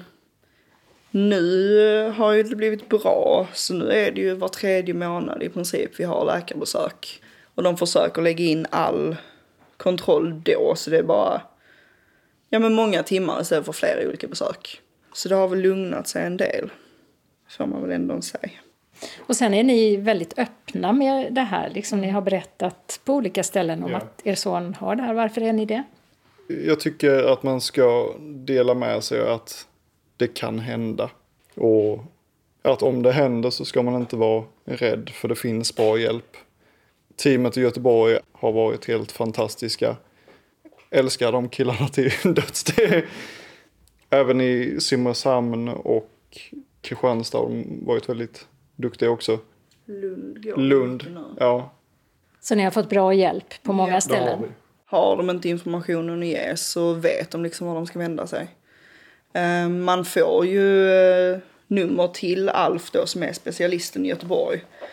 nu har ju det blivit bra. Så nu är det ju var 3:e månad i princip vi har läkarbesök. Och de försöker lägga in all kontroll då. Så det är bara många timmar istället för flera olika besök. Så det har väl lugnat sig en del. Får man väl ändå säga. Och sen är ni väldigt öppna med det här. Liksom ni har berättat på olika ställen om att er son har det här. Varför är ni det? Jag tycker att man ska dela med sig att det kan hända. Och att om det händer så ska man inte vara rädd för det finns bra hjälp. Teamet i Göteborg har varit helt fantastiska. Älskar de killarna till döds. Även i Simrishamn och Kristianstad har de varit väldigt duktiga också. Lund, ja. Så ni har fått bra hjälp på många ställen? Har de inte informationen att ge så vet de liksom var de ska vända sig. Man får ju nummer till Alf då som är specialisten i Göteborg.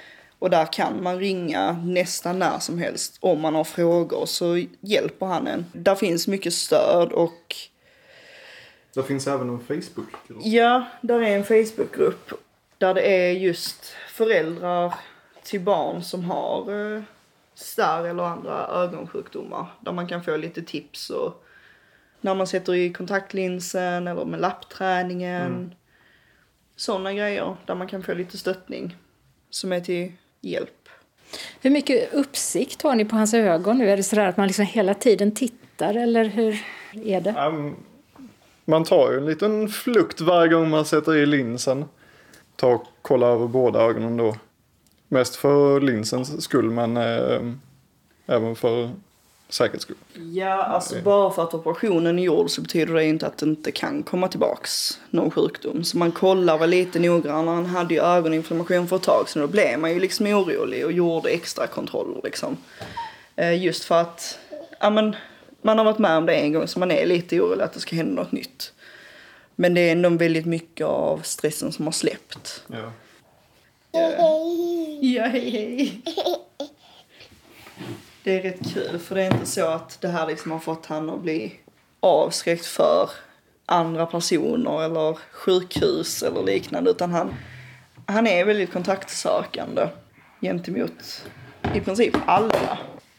Och där kan man ringa nästan när som helst om man har frågor, så hjälper han en. Där finns mycket stöd och... Det finns även en Facebookgrupp. Ja, där är en Facebookgrupp där det är just föräldrar till barn som har starr eller andra ögonsjukdomar. Där man kan få lite tips och när man sätter i kontaktlinsen eller med lappträningen. Sådana grejer där man kan få lite stöttning som är till hjälp. Hur mycket uppsikt har ni på hans ögon nu? Är det så där att man liksom hela tiden tittar eller hur är det? Man tar ju en liten flukt varje gång man sätter i linsen. Ta och kolla över båda ögonen då. Mest för linsens skull men även för säkerhets skull. Ja, alltså bara för att operationen är gjord så betyder det inte att det inte kan komma tillbaks någon sjukdom. Så man kollar väl lite noggrannare. Han hade ju ögoninflammation för ett tag så då blev man ju liksom orolig och gjorde extra kontroller liksom. Just för att man har varit med om det en gång så man är lite orolig att det ska hända något nytt. Men det är ändå väldigt mycket av stressen som har släppt. Ja. Ja, hej. Det är rätt kul för det är inte så att det här liksom har fått han att bli avskräckt för andra personer eller sjukhus eller liknande. Utan han är väldigt kontaktsökande gentemot i princip alla.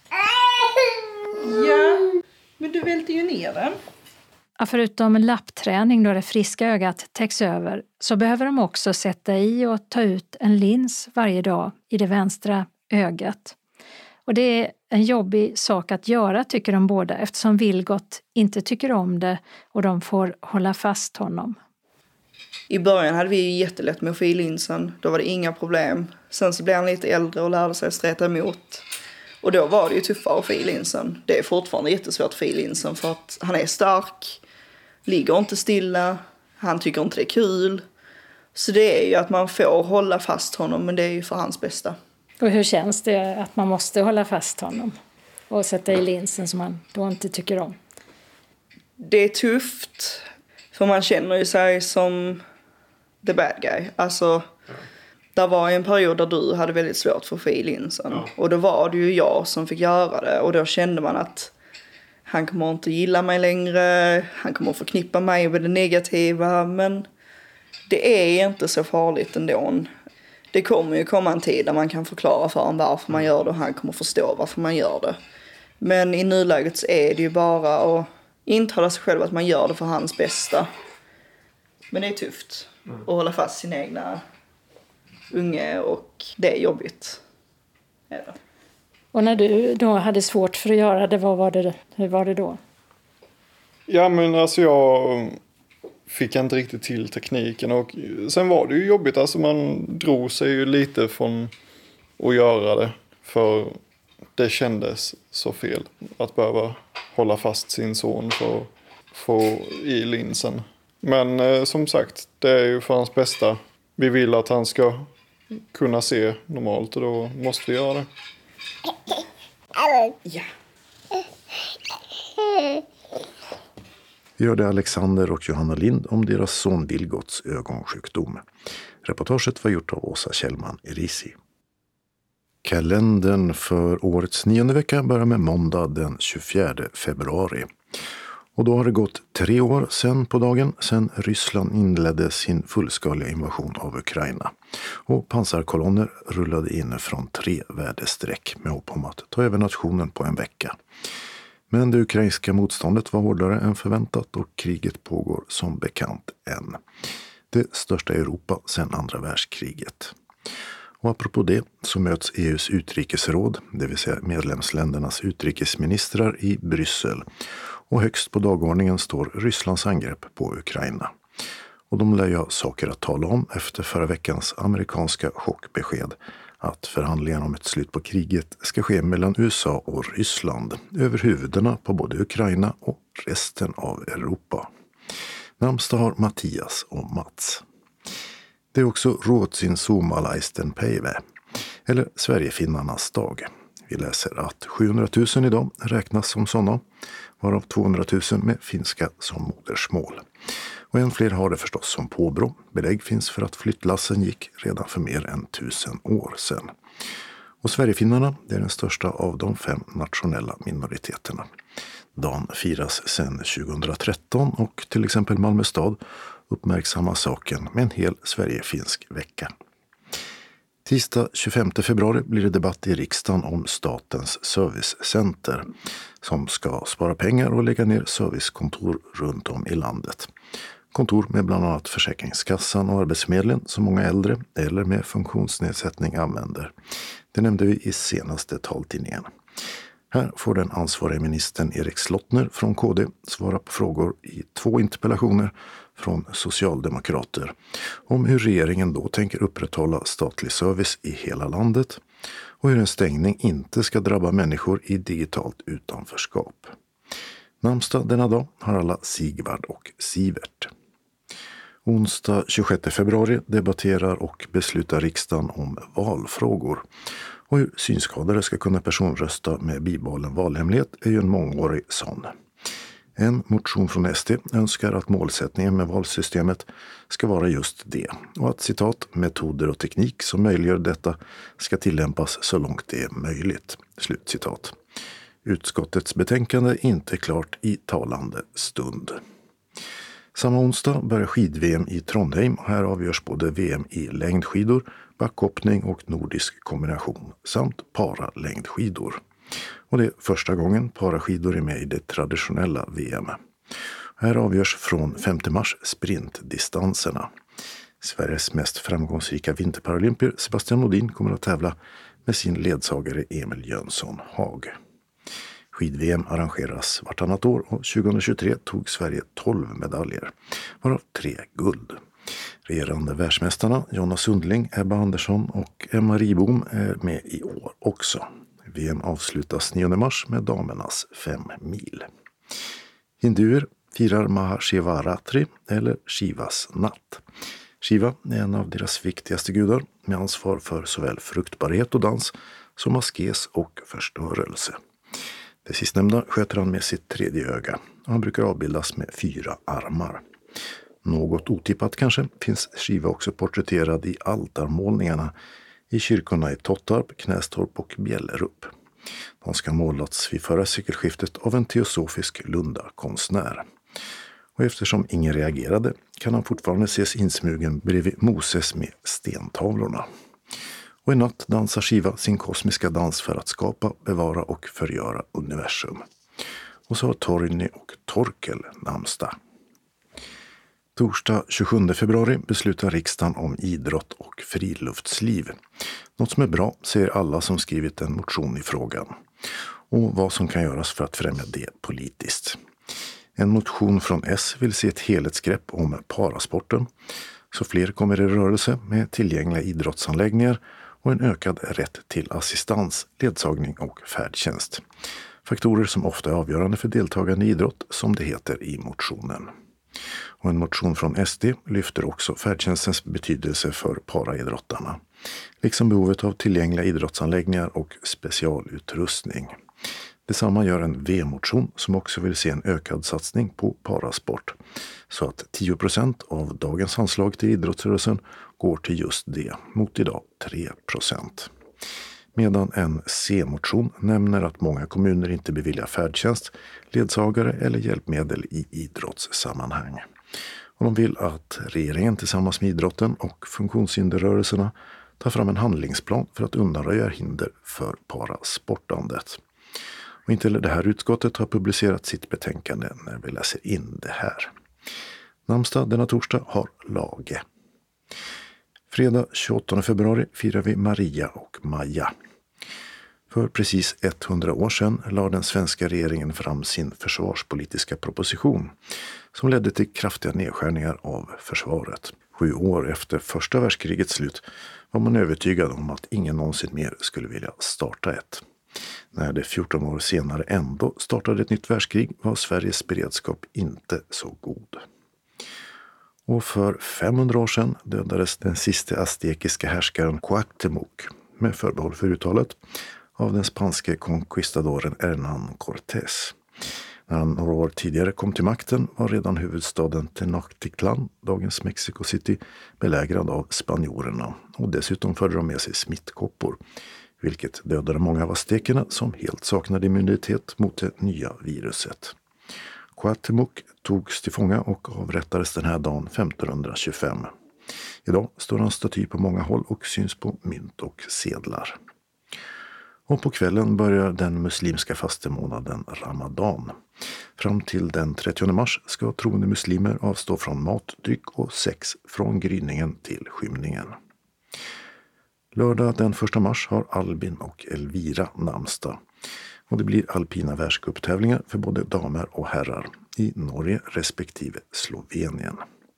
Ja, men du välter ju ner den. Ja, förutom lappträning då det friska ögat täcks över så behöver de också sätta i och ta ut en lins varje dag i det vänstra ögat. Och det är en jobbig sak att göra tycker de båda eftersom Vilgot inte tycker om det och de får hålla fast honom. I början hade vi ju jättelätt med att få i linsen. Då var det inga problem. Sen så blev han lite äldre och lärde sig att streta emot. Och då var det ju tuffare att få i linsen. Det är fortfarande jättesvårt att få i linsen för att han är stark. Ligger inte stilla. Han tycker inte det är kul. Så det är ju att man får hålla fast honom men det är ju för hans bästa. Och hur känns det att man måste hålla fast honom och sätta i linsen som man då inte tycker om? Det är tufft för man känner ju sig som the bad guy. Alltså, där var en period där du hade väldigt svårt för att få i linsen. Ja. Och då var det ju jag som fick göra det. Och då kände man att han kommer inte gilla mig längre. Han kommer förknippa mig med det negativa. Men det är inte så farligt ändå. Det kommer ju komma en tid där man kan förklara för honom varför man gör det och han kommer förstå varför man gör det. Men i nuläget så är det ju bara att intala sig själv att man gör det för hans bästa. Men det är tufft att hålla fast sin egna unge och det är jobbigt. Ja. Och när du då hade svårt för att göra det, hur var det då? Ja men alltså jag fick inte riktigt till tekniken och sen var det ju jobbigt. Alltså man drog sig ju lite från att göra det för det kändes så fel att behöva hålla fast sin son för att få i linsen. Men som sagt, det är ju för hans bästa. Vi vill att han ska kunna se normalt och då måste vi göra det. Ja. Vi hörde Alexander och Johanna Lind om deras son Vilgots ögonsjukdom. Reportaget var gjort av Åsa Kjellman Erisi. Kalendern för årets 9:e vecka börjar med måndag den 24 februari. Och då har det gått 3 år sedan Ryssland inledde sin fullskaliga invasion av Ukraina. Och pansarkolonner rullade in från 3 väderstreck med hopp om att ta över nationen på en vecka. Men det ukrainska motståndet var hårdare än förväntat och kriget pågår som bekant än. Det största i Europa sedan andra världskriget. Och apropå det så möts EUs utrikesråd, det vill säga medlemsländernas utrikesministrar i Bryssel. Och högst på dagordningen står Rysslands angrepp på Ukraina. Och de lär ju ha saker att tala om efter förra veckans amerikanska chockbesked att förhandlingarna om ett slut på kriget ska ske mellan USA och Ryssland över huvudena på både Ukraina och resten av Europa. Namnsdag har Mattias och Mats. Det är också Ruotsin suomalaisten päivä, eller Sverigefinnarnas dag. Vi läser att 700 000 idag räknas som sådana, varav 200 000 med finska som modersmål. Och än fler har det förstås som påbrå. Belägg finns för att flyttlassen gick redan för mer än 1000 år sedan. Och Sverigefinnarna, det är den största av de 5 nationella minoriteterna. Dagen firas sedan 2013 och till exempel Malmö stad uppmärksammar saken med en hel Sverigefinsk vecka. Tisdag 25 februari blir det debatt i riksdagen om Statens servicecenter som ska spara pengar och lägga ner servicekontor runt om i landet. Kontor med bland annat Försäkringskassan och Arbetsförmedlingen som många äldre eller med funktionsnedsättning använder. Det nämnde vi i senaste taltidningen. Här får den ansvariga ministern Erik Slottner från KD svara på frågor i 2 interpellationer från socialdemokrater om hur regeringen då tänker upprätthålla statlig service i hela landet och hur en stängning inte ska drabba människor i digitalt utanförskap. Namnsdag denna dag har alla Sigvard och Sivert. Onsdag 26 februari debatterar och beslutar riksdagen om valfrågor. Och hur synskadade ska kunna personrösta med bibehållen valhemlighet är ju en mångårig sån. En motion från SD önskar att målsättningen med valsystemet ska vara just det och att citat metoder och teknik som möjliggör detta ska tillämpas så långt det är möjligt. Slutcitat. Utskottets betänkande är inte klart i talande stund. Samma onsdag börjar skid-VM i Trondheim och här avgörs både VM i längdskidor, backhoppning och nordisk kombination samt paralängdskidor. Och det är första gången paraskidor är med i det traditionella VM. Här avgörs från 5 mars sprintdistanserna. Sveriges mest framgångsrika vinterparalympier Sebastian Nordin kommer att tävla med sin ledsagare Emil Jönsson Haag. Skid-VM arrangeras vartannat år och 2023 tog Sverige 12 medaljer, varav 3 guld. Regerande världsmästarna Jonna Sundling, Ebba Andersson och Emma Ribom är med i år också. VM avslutas 9 mars med damernas 5 mil. Hinduer firar Mahashivaratri eller Shivas natt. Shiva är en av deras viktigaste gudar med ansvar för såväl fruktbarhet och dans som askes och förstörelse. Det sistnämnda sköter han med sitt 3:e öga och han brukar avbildas med 4 armar. Något otippat kanske finns Shiva också porträtterad i altarmålningarna i kyrkorna i Tottarp, Knästorp och Bjällerup. De ska målats vid förra sekelskiftet av en teosofisk Lunda-konstnär. Och eftersom ingen reagerade kan han fortfarande ses insmugen bredvid Moses med stentavlorna. Och i natt dansar Shiva sin kosmiska dans för att skapa, bevara och förgöra universum. Och så har Torgny och Torkel namnsdag. Torsdag 27 februari beslutar riksdagen om idrott och friluftsliv. Något som är bra säger alla som skrivit en motion i frågan. Och vad som kan göras för att främja det politiskt. En motion från S vill se ett helhetsgrepp om parasporten. Så fler kommer i rörelse med tillgängliga idrottsanläggningar och en ökad rätt till assistans, ledsagning och färdtjänst. Faktorer som ofta är avgörande för deltagande i idrott som det heter i motionen. Och en motion från SD lyfter också färdtjänstens betydelse för paraidrottarna. Liksom behovet av tillgängliga idrottsanläggningar och specialutrustning. Detsamma gör en V-motion som också vill se en ökad satsning på parasport. Så att 10% av dagens anslag till idrottsrörelsen går till just det, mot idag 3%. Medan en C-motion nämner att många kommuner inte beviljar färdtjänst, ledsagare eller hjälpmedel i idrottssammanhang. Och de vill att regeringen tillsammans med idrotten och funktionshinderrörelserna tar fram en handlingsplan för att undanröja hinder för parasportandet. Och inte det här utskottet har publicerat sitt betänkande när vi läser in det här. Namnsdag denna torsdag har Lage. Fredag 28 februari firar vi Maria och Maja. För precis 100 år sedan lade den svenska regeringen fram sin försvarspolitiska proposition som ledde till kraftiga nedskärningar av försvaret. 7 år efter första världskrigets slut var man övertygad om att ingen någonsin mer skulle vilja starta ett. När det 14 år senare ändå startade ett nytt världskrig var Sveriges beredskap inte så god. Och för 500 år sedan dödades den sista aztekiska härskaren Cuauhtémoc, med förbehåll för uttalet, av den spanske conquistadoren Hernán Cortés. När han några år tidigare kom till makten var redan huvudstaden Tenochtitlan, dagens Mexico City, belägrad av spanjorerna och dessutom förde de med sig smittkoppor, vilket dödade många av aztekerna som helt saknade immunitet mot det nya viruset. Cuauhtémoc togs till fånga och avrättades den här dagen 1525. Idag står han staty på många håll och syns på mynt och sedlar. Och på kvällen börjar den muslimska fastemånaden Ramadan. Fram till den 30 mars ska troende muslimer avstå från mat, dryck och sex från gryningen till skymningen. Lördag den 1 mars har Albin och Elvira namnsdag. Och det blir alpina världscuptävlingar för både damer och herrar i Norge respektive Slovenien.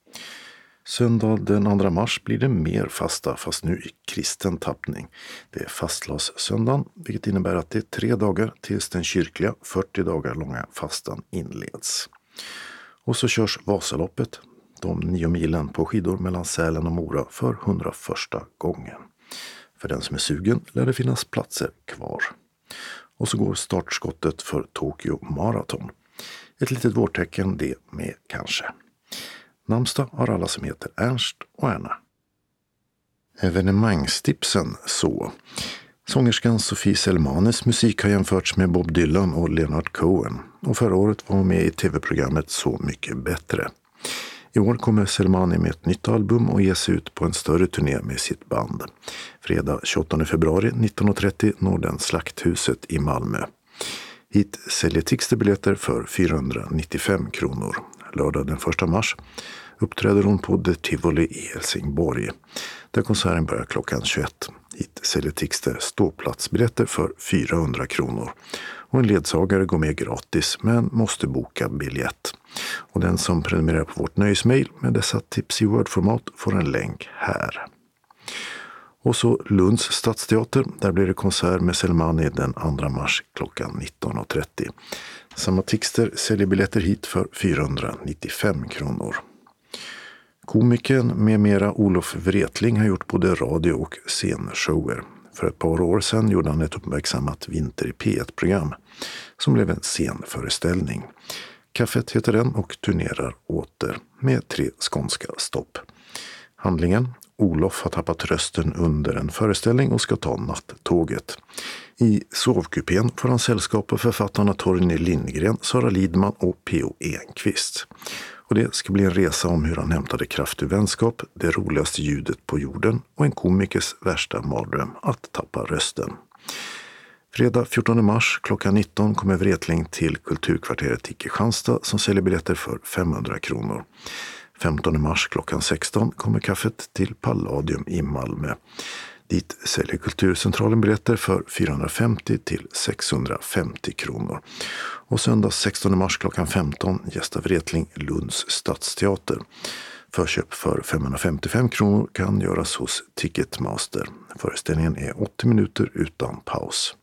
Söndag den 2 mars blir det mer fasta, fast nu i kristen tappning. Det är fastlagssöndagen, vilket innebär att det är 3 dagar tills den kyrkliga 40 dagar långa fastan inleds. Och så körs Vasaloppet, de 9 milen på skidor mellan Sälen och Mora för 101:a gången. För den som är sugen lär det finnas platser kvar. Och så går startskottet för Tokyo Marathon. Ett litet vårtecken det med kanske. Namnsdag har alla som heter Ernst och Erna. Evenemangstipsen så. Sångerskan Sofie Selmanes musik har jämförts med Bob Dylan och Leonard Cohen. Och förra året var hon med i tv-programmet Så mycket bättre. I år kommer Selmani med ett nytt album och ger sig ut på en större turné med sitt band. Fredag 28 februari 19.30 når den Slakthuset i Malmö. Hit säljer Tixter-biljetter för 495 kronor. Lördag den 1 mars uppträder hon på The Tivoli i Helsingborg, där konserten börjar klockan 21. Hit säljer Tixter ståplatsbiljetter för 400 kronor. Och en ledsagare går med gratis men måste boka biljett. Och den som prenumererar på vårt nöjesmail med dessa tips i Word-format får en länk här. Och så Lunds stadsteater, där blir det konsert med Selmani den 2 mars klockan 19.30. Samma Tixter säljer biljetter hit för 495 kronor. Komikern med mera Olof Wretling har gjort både radio- och scenshower. För ett par år sedan gjorde han ett uppmärksammat Vinter i P1-program som blev en scenföreställning. Kaffet heter den och turnerar åter med 3 skånska stopp. Handlingen: Olof har tappat rösten under en föreställning och ska ta nattåget. I sovkupén får han sällskap av författarna Torgny Lindgren, Sara Lidman och P.O. Enquist. Och det ska bli en resa om hur han hämtade kraft ur vänskap, det roligaste ljudet på jorden och en komikers värsta mardröm att tappa rösten. Fredag 14 mars klockan 19 kommer Wretling till Kulturkvarteret i Kristianstad som säljer biljetter för 500 kronor. 15 mars klockan 16 kommer kaffet till Palladium i Malmö. Dit säljer Kulturcentralen biljetter för 450 till 650 kronor. Och söndag 16 mars klockan 15 gästar Wretling Lunds stadsteater. Förköp för 555 kronor kan göras hos Ticketmaster. Föreställningen är 80 minuter utan paus.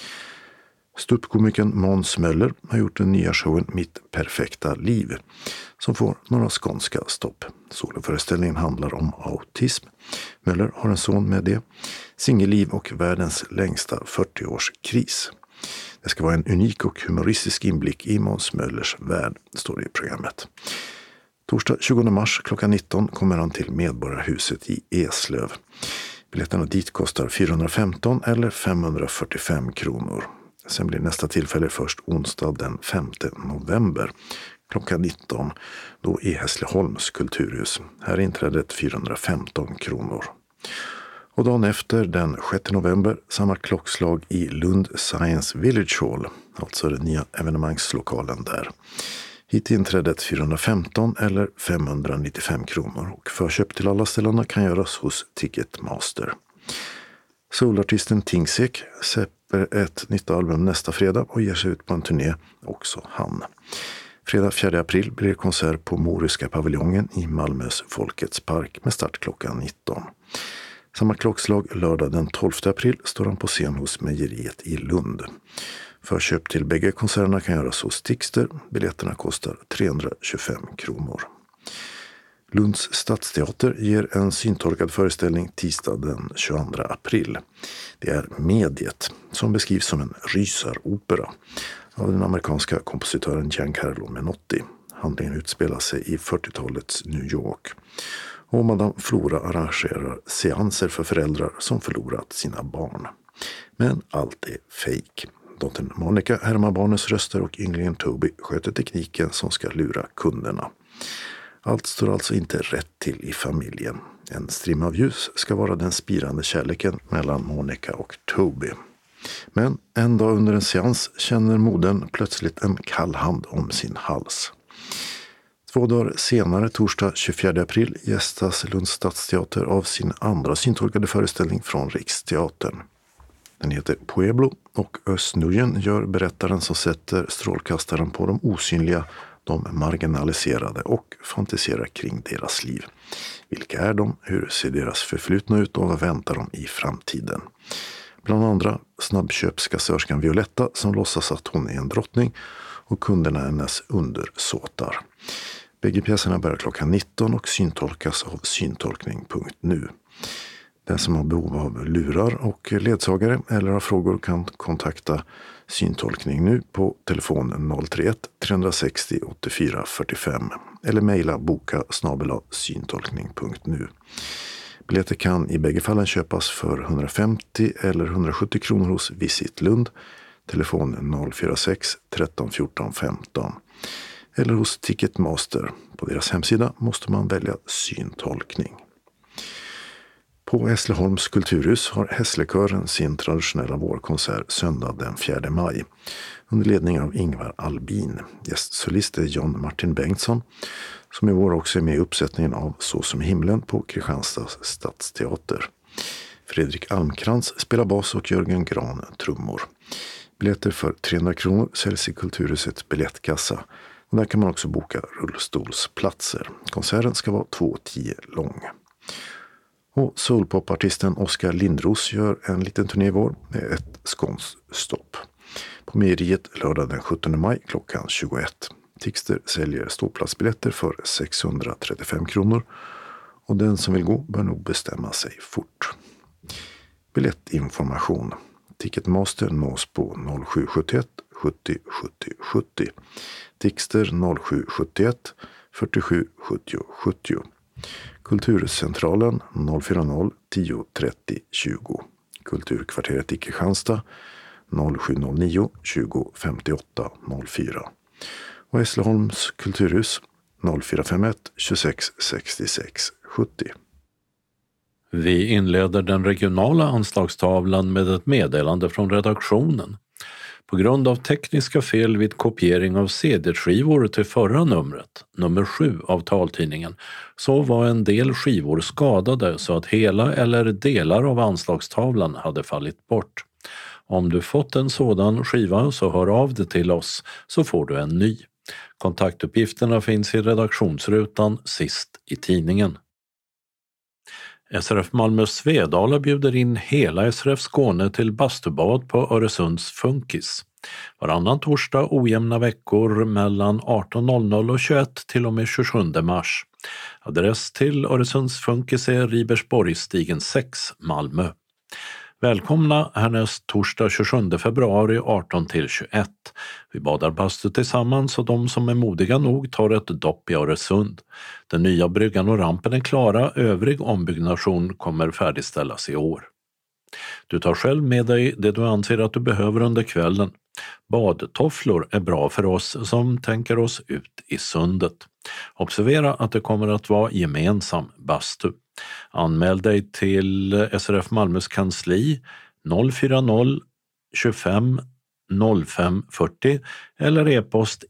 Ståuppkomikern Måns Möller har gjort den nya showen Mitt perfekta liv som får några skånska stopp. Soloföreställningen handlar om autism. Möller har en son med det. Singelliv och världens längsta 40-årskris. Det ska vara en unik och humoristisk inblick i Måns Möllers värld, står det i programmet. Torsdag 20 mars klockan 19 kommer han till Medborgarhuset i Eslöv. Biljetterna dit kostar 415 eller 545 kronor. Sen blir nästa tillfälle först onsdag den 5 november klockan 19 då i Hässleholms kulturhus. Här är inträdet 415 kronor. Och dagen efter den 6 november samma klockslag i Lund Science Village Hall, alltså den nya evenemangslokalen där. Hit är inträdet 415 eller 595 kronor och förköp till alla ställena kan göras hos Ticketmaster. Soulartisten Tingsek släpper ett nytt album nästa fredag och ger sig ut på en turné, också han. Fredag 4 april blir det konsert på Moriska paviljongen i Malmös Folkets park med start klockan 19. Samma klockslag lördag den 12 april står han på scen hos Mejeriet i Lund. Förköp till bägge konserterna kan göras hos Tixter. Biljetterna kostar 325 kronor. Lunds stadsteater ger en syntolkad föreställning tisdag den 22 april. Det är Mediet som beskrivs som en rysaropera. av den amerikanska kompositören Giancarlo Menotti. Handlingen utspelar sig i 40-talets New York. Och Madame Flora arrangerar seanser för föräldrar som förlorat sina barn. Men allt är fejk. Dottern Monica härmar barnens röster och ynglingen Toby sköter tekniken som ska lura kunderna. Allt står alltså inte rätt till i familjen. En strimma av ljus ska vara den spirande kärleken mellan Monica och Toby. Men en dag under en seans känner modern plötsligt en kall hand om sin hals. 2 dagar senare, torsdag 24 april, gästas Lunds stadsteater av sin andra syntolkade föreställning från Riksteatern. Den heter Pueblo och Özz Nujen gör berättaren som sätter strålkastaren på de osynliga, de marginaliserade och fantiserar kring deras liv. Vilka är de? Hur ser deras förflutna ut och vad väntar de i framtiden? Bland andra snabbköpskassörskan Violetta som låtsas att hon är en drottning och kunderna hennes undersåtar. Bägge pjäserna börjar klockan 19 och syntolkas av syntolkning.nu. Den som har behov av lurar och ledsagare eller har frågor kan kontakta Syntolkning nu på telefon 031 360 84 45 eller mejla boka@syntolkning.nu. Biljetter kan i bägge fallen köpas för 150 eller 170 kronor hos Visit Lund, telefon 046 13 14 15 eller hos Ticketmaster. På deras hemsida måste man välja syntolkning. På Hässleholms kulturhus har Hässlekören sin traditionella vårkonsert söndag den 4 maj under ledning av Ingvar Albin. Gästsolist är John Martin Bengtsson som i vår också är med i uppsättningen av Så som himlen på Kristianstads stadsteater. Fredrik Almkrantz spelar bas och Jörgen Gran trummor. Biljetter för 300 kronor säljs i kulturhusets biljettkassa och där kan man också boka rullstolsplatser. Konserten ska vara 2:10 lång. Och soulpopartisten Oskar Lindros gör en liten turné i vår med ett skånskt stopp. På Mejeriet lördag den 17 maj klockan 21. Tixter säljer ståplatsbiljetter för 635 kronor och den som vill gå bör nog bestämma sig fort. Biljettinformation. Ticketmaster nås på 0771 70 70 70. Tixter 0771 47 70 70. Kulturcentralen 040 10 30 20. Kulturkvarteret i Kristianstad 0709 20 58 04. Och Hässleholms kulturhus 0451 26 66 70. Vi inleder den regionala anslagstavlan med ett meddelande från redaktionen. På grund av tekniska fel vid kopiering av CD-skivor till förra numret, nummer 7 av taltidningen, så var en del skivor skadade så att hela eller delar av anslagstavlan hade fallit bort. Om du fått en sådan skiva så hör av dig till oss så får du en ny. Kontaktuppgifterna finns i redaktionsrutan sist i tidningen. SRF Malmö Svedala bjuder in hela SRF Skåne till bastubad på Öresunds Funkis. Varannan torsdag ojämna veckor mellan 18.00 och 21 till och med 27 mars. Adress till Öresunds Funkis är Ribersborgsstigen 6, Malmö. Välkomna härnäst torsdag 27 februari 18-21. Vi badar bastu tillsammans och de som är modiga nog tar ett dopp i Öresund. Den nya bryggan och rampen är klara, övrig ombyggnation kommer färdigställas i år. Du tar själv med dig det du anser att du behöver under kvällen. Badtofflor är bra för oss som tänker oss ut i sundet. Observera att det kommer att vara gemensam bastu. Anmäl dig till SRF Malmös kansli 040 25 05 40 eller e-post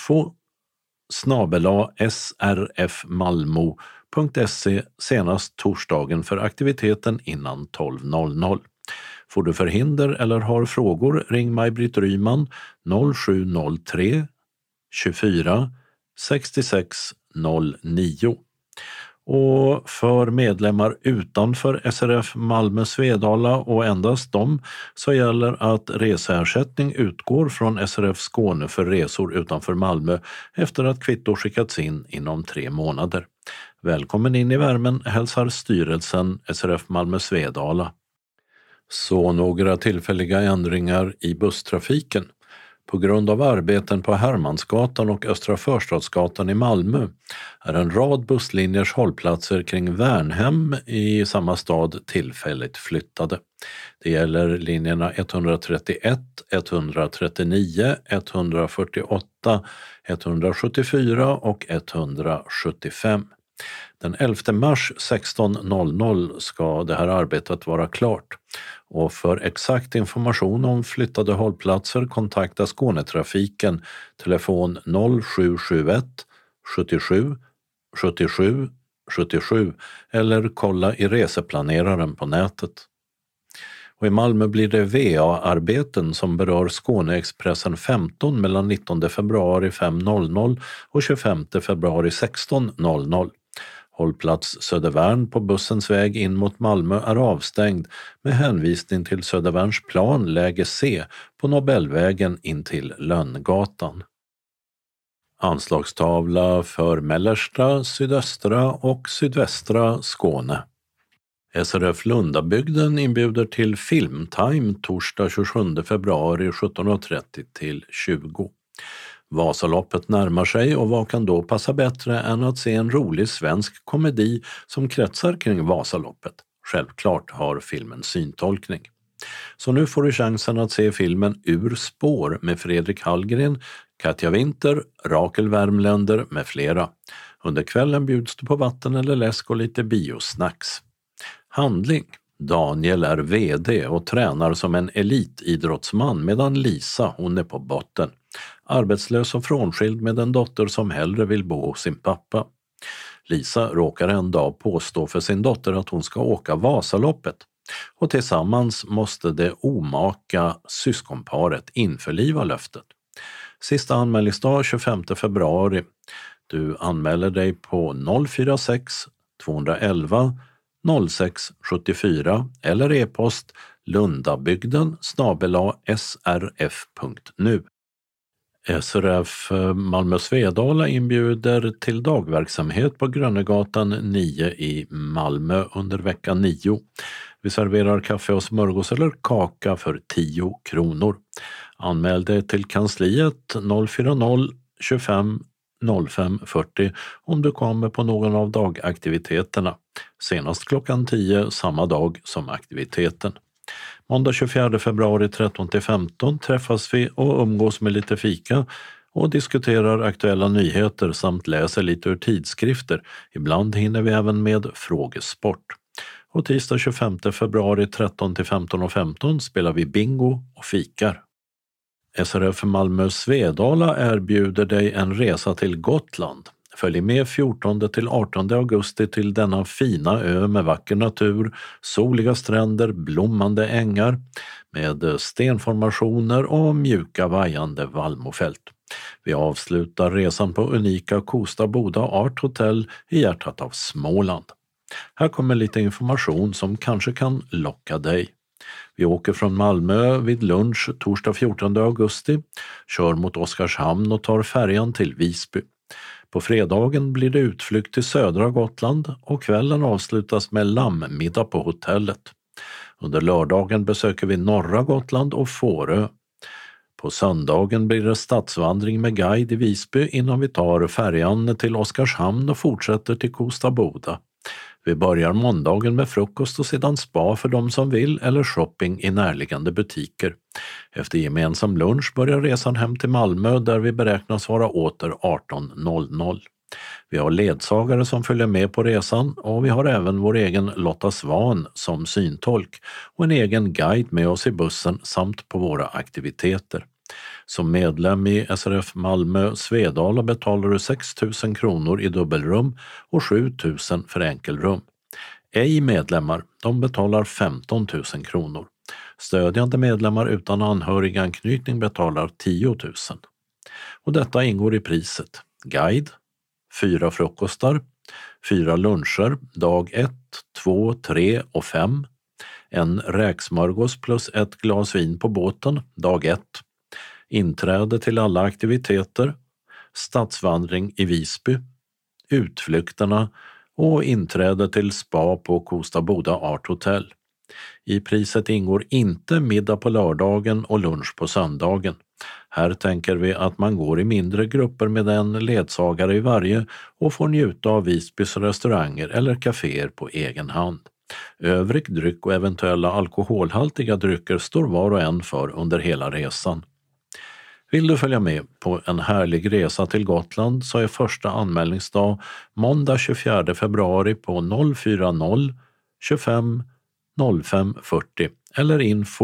info@srfmalmo.se senast torsdagen för aktiviteten innan 12.00. Får du förhinder eller har frågor, ring Maj-Britt Ryman 0703 24 66 09. Och för medlemmar utanför SRF Malmö Svedala och endast dem så gäller att reseersättning utgår från SRF Skåne för resor utanför Malmö efter att kvitto skickats in inom 3 månader. Välkommen in i värmen hälsar styrelsen SRF Malmö Svedala. Så några tillfälliga ändringar i busstrafiken. På grund av arbeten på Hermansgatan och Östra Förstadsgatan i Malmö är en rad busslinjers hållplatser kring Värnhem i samma stad tillfälligt flyttade. Det gäller linjerna 131, 139, 148, 174 och 175. Den 11 mars 16.00 ska det här arbetet vara klart. Och för exakt information om flyttade hållplatser kontakta Skånetrafiken telefon 0771 77 77 77 eller kolla i reseplaneraren på nätet. Och i Malmö blir det VA-arbeten som berör Skåneexpressen 15 mellan 19 februari 5.00 och 25 februari 16.00. Hållplats Södervärn på bussens väg in mot Malmö är avstängd med hänvisning till Södervärns plan läge C på Nobelvägen in till Lönngatan. Anslagstavla för mellersta, sydöstra och sydvästra Skåne. SRF Lundabygden inbjuder till Filmtime torsdag 27 februari 17.30 till 20. Vasaloppet närmar sig och vad kan då passa bättre än att se en rolig svensk komedi som kretsar kring Vasaloppet. Självklart har filmen syntolkning. Så nu får du chansen att se filmen Ur spår med Fredrik Hallgren, Katja Winter, Rakel Värmländer med flera. Under kvällen bjuds du på vatten eller läsk och lite biosnacks. Handling. Daniel är vd och tränar som en elitidrottsman medan Lisa, hon är på botten. Arbetslös och frånskild med en dotter som hellre vill bo hos sin pappa. Lisa råkar en dag påstå för sin dotter att hon ska åka Vasaloppet. Och tillsammans måste det omaka syskonparet införliva löftet. Sista anmälningsdag 25 februari. Du anmäler dig på 046 211 0674 eller e-post lundabygden@srf.nu. SRF Malmö Svedala inbjuder till dagverksamhet på Grönnegatan 9 i Malmö under vecka 9. Vi serverar kaffe och smörgås eller kaka för 10 kronor. Anmäl dig till kansliet 040 25 05 40 om du kommer på någon av dagaktiviteterna. Senast klockan 10 samma dag som aktiviteten. Måndag 24 februari 13-15 träffas vi och umgås med lite fika och diskuterar aktuella nyheter samt läser lite ur tidskrifter. Ibland hinner vi även med frågesport. Och tisdag 25 februari 13-15:15 spelar vi bingo och fikar. SRF Malmö Svedala erbjuder dig en resa till Gotland. Följ med 14-18 augusti till denna fina ö med vacker natur, soliga stränder, blommande ängar med stenformationer och mjuka vajande vallmofält. Vi avslutar resan på unika Kosta Boda Art Hotel i hjärtat av Småland. Här kommer lite information som kanske kan locka dig. Vi åker från Malmö vid lunch torsdag 14 augusti, kör mot Oskarshamn och tar färjan till Visby. På fredagen blir det utflykt till södra Gotland och kvällen avslutas med lammmiddag på hotellet. Under lördagen besöker vi norra Gotland och Fårö. På söndagen blir det stadsvandring med guide i Visby innan vi tar färjan till Oskarshamn och fortsätter till Kosta Boda. Vi börjar måndagen med frukost och sedan spa för de som vill eller shopping i närliggande butiker. Efter gemensam lunch börjar resan hem till Malmö där vi beräknas vara åter 18.00. Vi har ledsagare som följer med på resan och vi har även vår egen Lotta Svan som syntolk och en egen guide med oss i bussen samt på våra aktiviteter. Som medlem i SRF Malmö Svedala betalar du 6 000 kronor i dubbelrum och 7 000 för enkelrum. Ej medlemmar, de betalar 15 000 kronor. Stödjande medlemmar utan anhöriganknytning betalar 10 000. Och detta ingår i priset. Guide, 4 frukostar, 4 luncher, dag 1, 2, 3 och 5. En räksmörgås plus ett glas vin på båten, dag 1. Inträde till alla aktiviteter, stadsvandring i Visby, utflykterna och inträde till spa på Kosta Boda Art Hotel. I priset ingår inte middag på lördagen och lunch på söndagen. Här tänker vi att man går i mindre grupper med en ledsagare i varje och får njuta av Visbys restauranger eller kaféer på egen hand. Övrig dryck och eventuella alkoholhaltiga drycker står var och en för under hela resan. Vill du följa med på en härlig resa till Gotland så är första anmälningsdag måndag 24 februari på 040 25 05 40 eller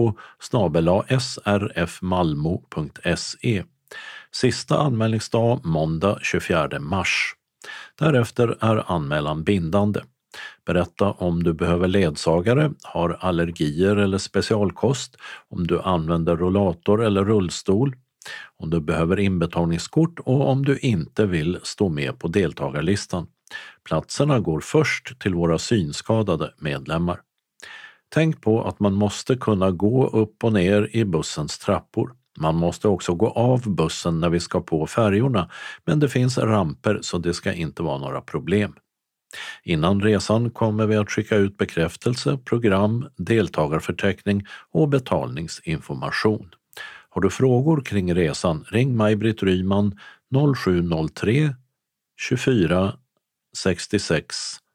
info@srfmalmo.se. Sista anmälningsdag måndag 24 mars. Därefter är anmälan bindande. Berätta om du behöver ledsagare, har allergier eller specialkost, om du använder rollator eller rullstol, om du behöver inbetalningskort och om du inte vill stå med på deltagarlistan. Platserna går först till våra synskadade medlemmar. Tänk på att man måste kunna gå upp och ner i bussens trappor. Man måste också gå av bussen när vi ska på färjorna, men det finns ramper så det ska inte vara några problem. Innan resan kommer vi att skicka ut bekräftelse, program, deltagarförteckning och betalningsinformation. Har du frågor kring resan, ring Maj-Britt Ryman 0703 24 66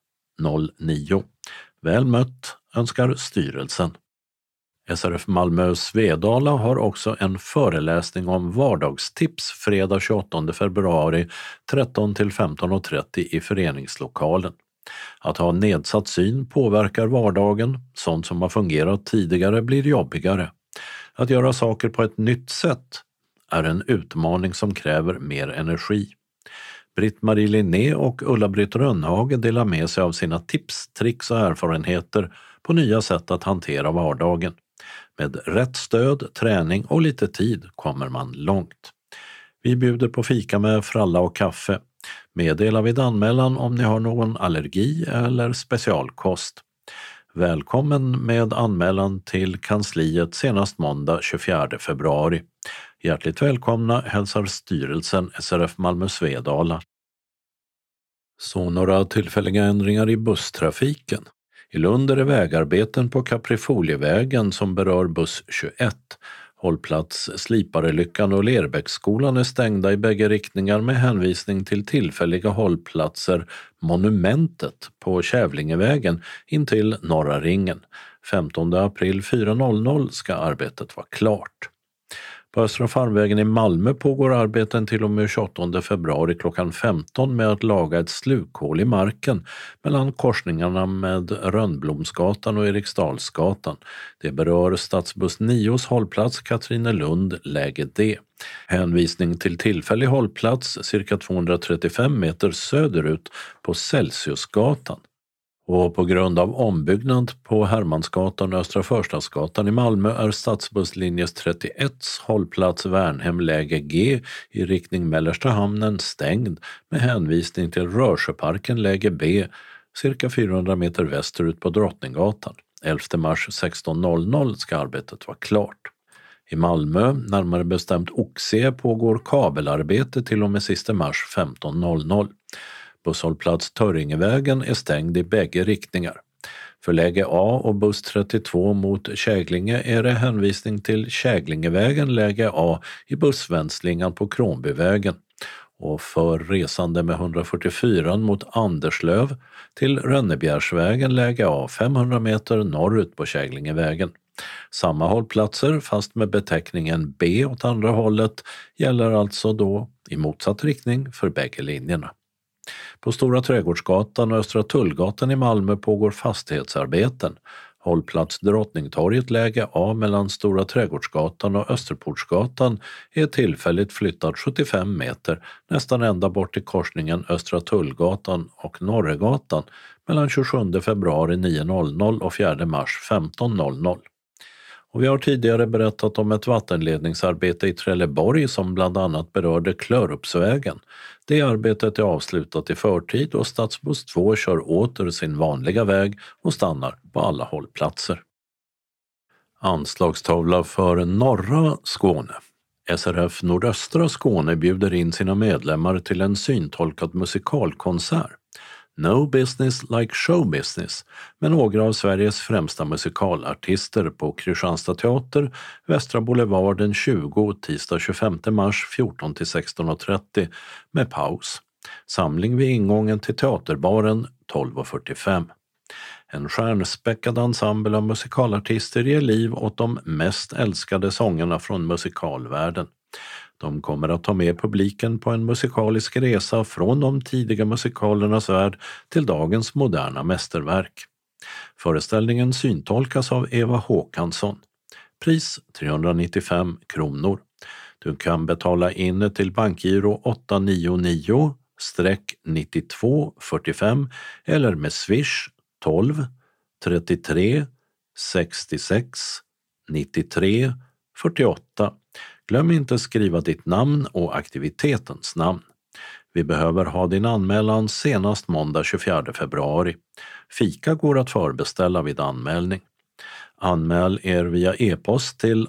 09. Väl mött önskar styrelsen. SRF Malmö Svedala har också en föreläsning om vardagstips fredag 28 februari 13 till 15.30 i föreningslokalen. Att ha nedsatt syn påverkar vardagen, sånt som har fungerat tidigare blir jobbigare. Att göra saker på ett nytt sätt är en utmaning som kräver mer energi. Britt-Marie Linné och Ulla-Britt Rönnhage delar med sig av sina tips, tricks och erfarenheter på nya sätt att hantera vardagen. Med rätt stöd, träning och lite tid kommer man långt. Vi bjuder på fika med fralla och kaffe. Meddela vid anmälan om ni har någon allergi eller specialkost. Välkommen med anmälan till kansliet senast måndag 24 februari. Hjärtligt välkomna hälsar styrelsen SRF Malmö Svedala. Så några tillfälliga ändringar i busstrafiken. I Lund är det vägarbeten på Kaprifolievägen som berör buss 21. Hållplats Sliparelyckan och Lerbäcksskolan är stängda i bägge riktningar med hänvisning till tillfälliga hållplatser Monumentet på Kävlingevägen intill Norra ringen. 15 april 4.00 ska arbetet vara klart. På Östra Farmvägen i Malmö pågår arbeten till och med 28 februari klockan 15 med att laga ett slukhål i marken mellan korsningarna med Rönnblomsgatan och Eriksdalsgatan. Det berör stadsbuss 9:s hållplats Katrinelund, läge D. Hänvisning till tillfällig hållplats cirka 235 meter söderut på Celsiusgatan. Och på grund av ombyggnad på Hermansgatan och Östra Förstadsgatan i Malmö är stadsbusslinjes 31 hållplats Värnhem läge G i riktning Mellersta hamnen stängd med hänvisning till Rörsjöparken läge B cirka 400 meter västerut på Drottninggatan. 11 mars 16.00 ska arbetet vara klart. I Malmö, närmare bestämt Oxie, pågår kabelarbete till och med sista mars 15.00. Busshållplats Törringevägen är stängd i bägge riktningar. För läge A och buss 32 mot Käglinge är det hänvisning till Käglingevägen läge A i bussvändslingan på Kronbyvägen. Och för resande med 144 mot Anderslöv till Rönnebjärsvägen läge A 500 meter norrut på Käglingevägen. Samma hållplatser fast med beteckningen B åt andra hållet gäller alltså då i motsatt riktning för bägge linjerna. På Stora Trädgårdsgatan och Östra Tullgatan i Malmö pågår fastighetsarbeten. Hållplats Drottningtorget läge A mellan Stora Trädgårdsgatan och Österportsgatan är tillfälligt flyttad 75 meter nästan ända bort till korsningen Östra Tullgatan och Norregatan mellan 27 februari 9.00 och 4 mars 15.00. Och vi har tidigare berättat om ett vattenledningsarbete i Trelleborg som bland annat berörde Klörupsvägen. Det arbetet är avslutat i förtid och stadsbuss 2 kör åter sin vanliga väg och stannar på alla hållplatser. Anslagstavla för norra Skåne. SRF Nordöstra Skåne bjuder in sina medlemmar till en syntolkad musikalkonsert. No Business Like Show Business med några av Sveriges främsta musikalartister på Kristianstad teater, Västra Boulevard den 20, tisdag 25 mars 14-16.30 med paus. Samling vid ingången till teaterbaren 12.45. En stjärnspäckad ensemble av musikalartister ger liv åt de mest älskade sångerna från musikalvärlden. De kommer att ta med publiken på en musikalisk resa från de tidiga musikalernas värld till dagens moderna mästerverk. Föreställningen syntolkas av Eva Håkansson. Pris 395 kronor. Du kan betala in till bankgiro 899-9245 eller med Swish 12 33 66 93 48. Glöm inte skriva ditt namn och aktivitetens namn. Vi behöver ha din anmälan senast måndag 24 februari. Fika går att förbeställa vid anmälning. Anmäl er via e-post till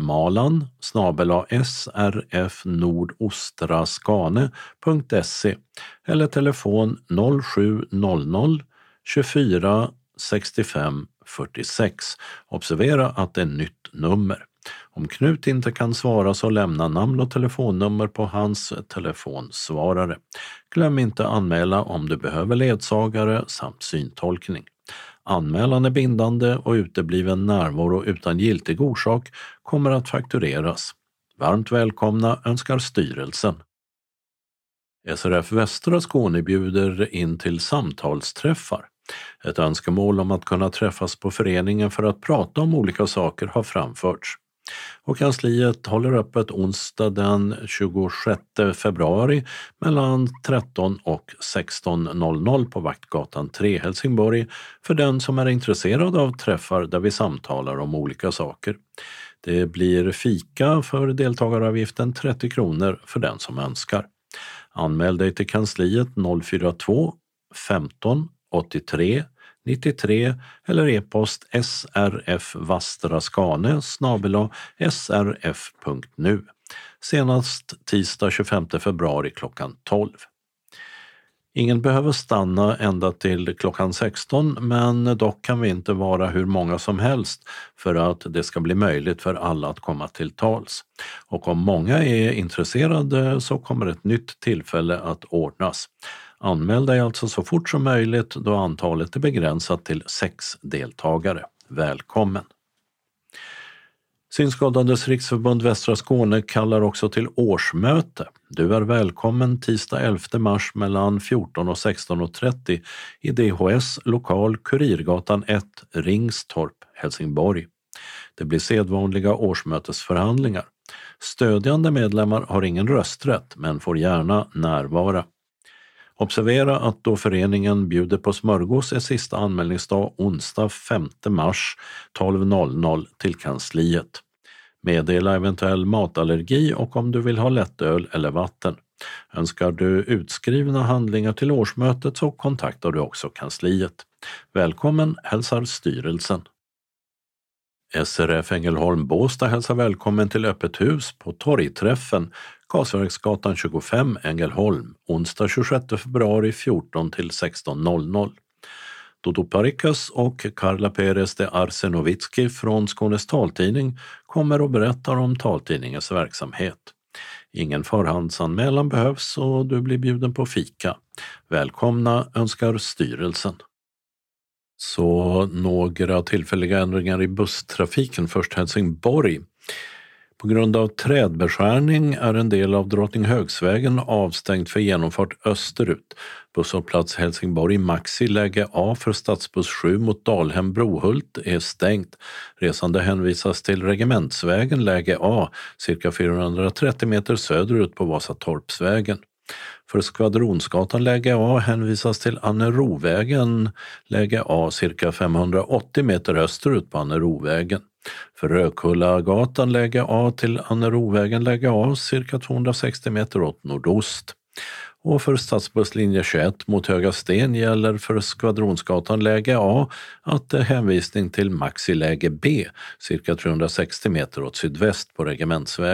anmalan@srfnordostraskane.se eller telefon 0700 24 65 46. Observera att det är nytt nummer. Om Knut inte kan svara så lämna namn och telefonnummer på hans telefonsvarare. Glöm inte anmäla om du behöver ledsagare samt syntolkning. Anmälan är bindande och utebliven närvaro utan giltig orsak kommer att faktureras. Varmt välkomna önskar styrelsen. SRF Västra Skåne bjuder in till samtalsträffar. Ett önskemål om att kunna träffas på föreningen för att prata om olika saker har framförts. Och kansliet håller öppet onsdag den 26 februari mellan 13 och 16.00 på Vaktgatan 3 Helsingborg för den som är intresserad av träffar där vi samtalar om olika saker. Det blir fika för deltagaravgiften 30 kronor för den som önskar. Anmäl dig till kansliet 042 15 83 93 eller e-post srfvastraskane@srf.nu. Senast tisdag 25 februari klockan 12. Ingen behöver stanna ända till klockan 16, men dock kan vi inte vara hur många som helst för att det ska bli möjligt för alla att komma till tals. Och om många är intresserade så kommer ett nytt tillfälle att ordnas. Anmäl dig alltså så fort som möjligt då antalet är begränsat till 6 deltagare. Välkommen! Synskadades riksförbund Västra Skåne kallar också till årsmöte. Du är välkommen tisdag 11 mars mellan 14 och 16.30 i DHS lokal Kurirgatan 1, Ringstorp, Helsingborg. Det blir sedvanliga årsmötesförhandlingar. Stödjande medlemmar har ingen rösträtt men får gärna närvara. Observera att då föreningen bjuder på smörgås är sista anmälningsdag onsdag 5 mars 12.00 till kansliet. Meddela eventuell matallergi och om du vill ha lättöl eller vatten. Önskar du utskrivna handlingar till årsmötet så kontaktar du också kansliet. Välkommen hälsar styrelsen. SRF Ängelholm Båstad hälsar välkommen till öppet hus på Torgträffen, Gasverksgatan 25, Ängelholm, onsdag 26 februari 14 till 16.00. Dodo Parikas och Carla Perez de Arsenovitski från Skånes taltidning kommer och berättar om taltidningens verksamhet. Ingen förhandsanmälan behövs och du blir bjuden på fika. Välkomna önskar styrelsen. Så några tillfälliga ändringar i busstrafiken. Först Helsingborg. På grund av trädbeskärning är en del av Drottninghögsvägen avstängd för genomfart österut. Busshållplats Helsingborg Maxi läge A för stadsbuss 7 mot Dalhem Brohult är stängt. Resande hänvisas till Regementsvägen läge A cirka 430 meter söderut på Vasatorpsvägen. För Skvadronsgatan läge A hänvisas till Annerovägen läge A cirka 580 meter österut på Annerovägen. För Rökullagatan läge A till Annerovägen läge A cirka 260 meter åt nordost. Och för stadsbusslinje 21 mot Höga Sten gäller för Skvadronsgatan läge A att hänvisning till Maxi läge B cirka 360 meter åt sydväst på Regementsvägen.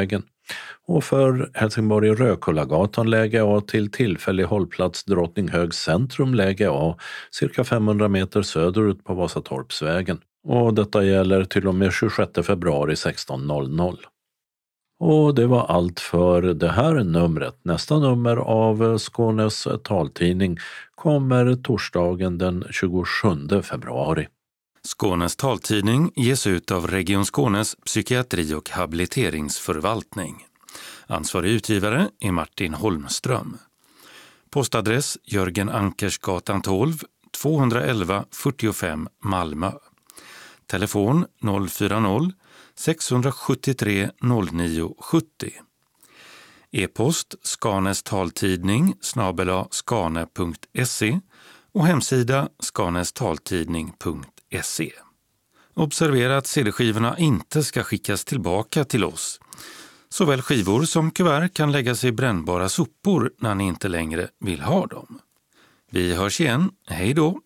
Och för Helsingborg-Rökullagatan läge A till tillfällig hållplats Drottninghög centrum läge A cirka 500 meter söderut på Vasatorpsvägen. Och detta gäller till och med 26 februari 16.00. Och det var allt för det här numret. Nästa nummer av Skånes taltidning kommer torsdagen den 27 februari. Skånes taltidning ges ut av Region Skånes psykiatri- och habiliteringsförvaltning. Ansvarig utgivare är Martin Holmström. Postadress Jörgen Ankersgatan 12, 211 45 Malmö. Telefon 040-673 0970. E-post Skanes taltidning @skane.se och hemsida skanestaltidning.se. Observera att CD-skivorna inte ska skickas tillbaka till oss. Såväl skivor som kuvert kan läggas i brännbara sopor när ni inte längre vill ha dem. Vi hörs igen. Hej då!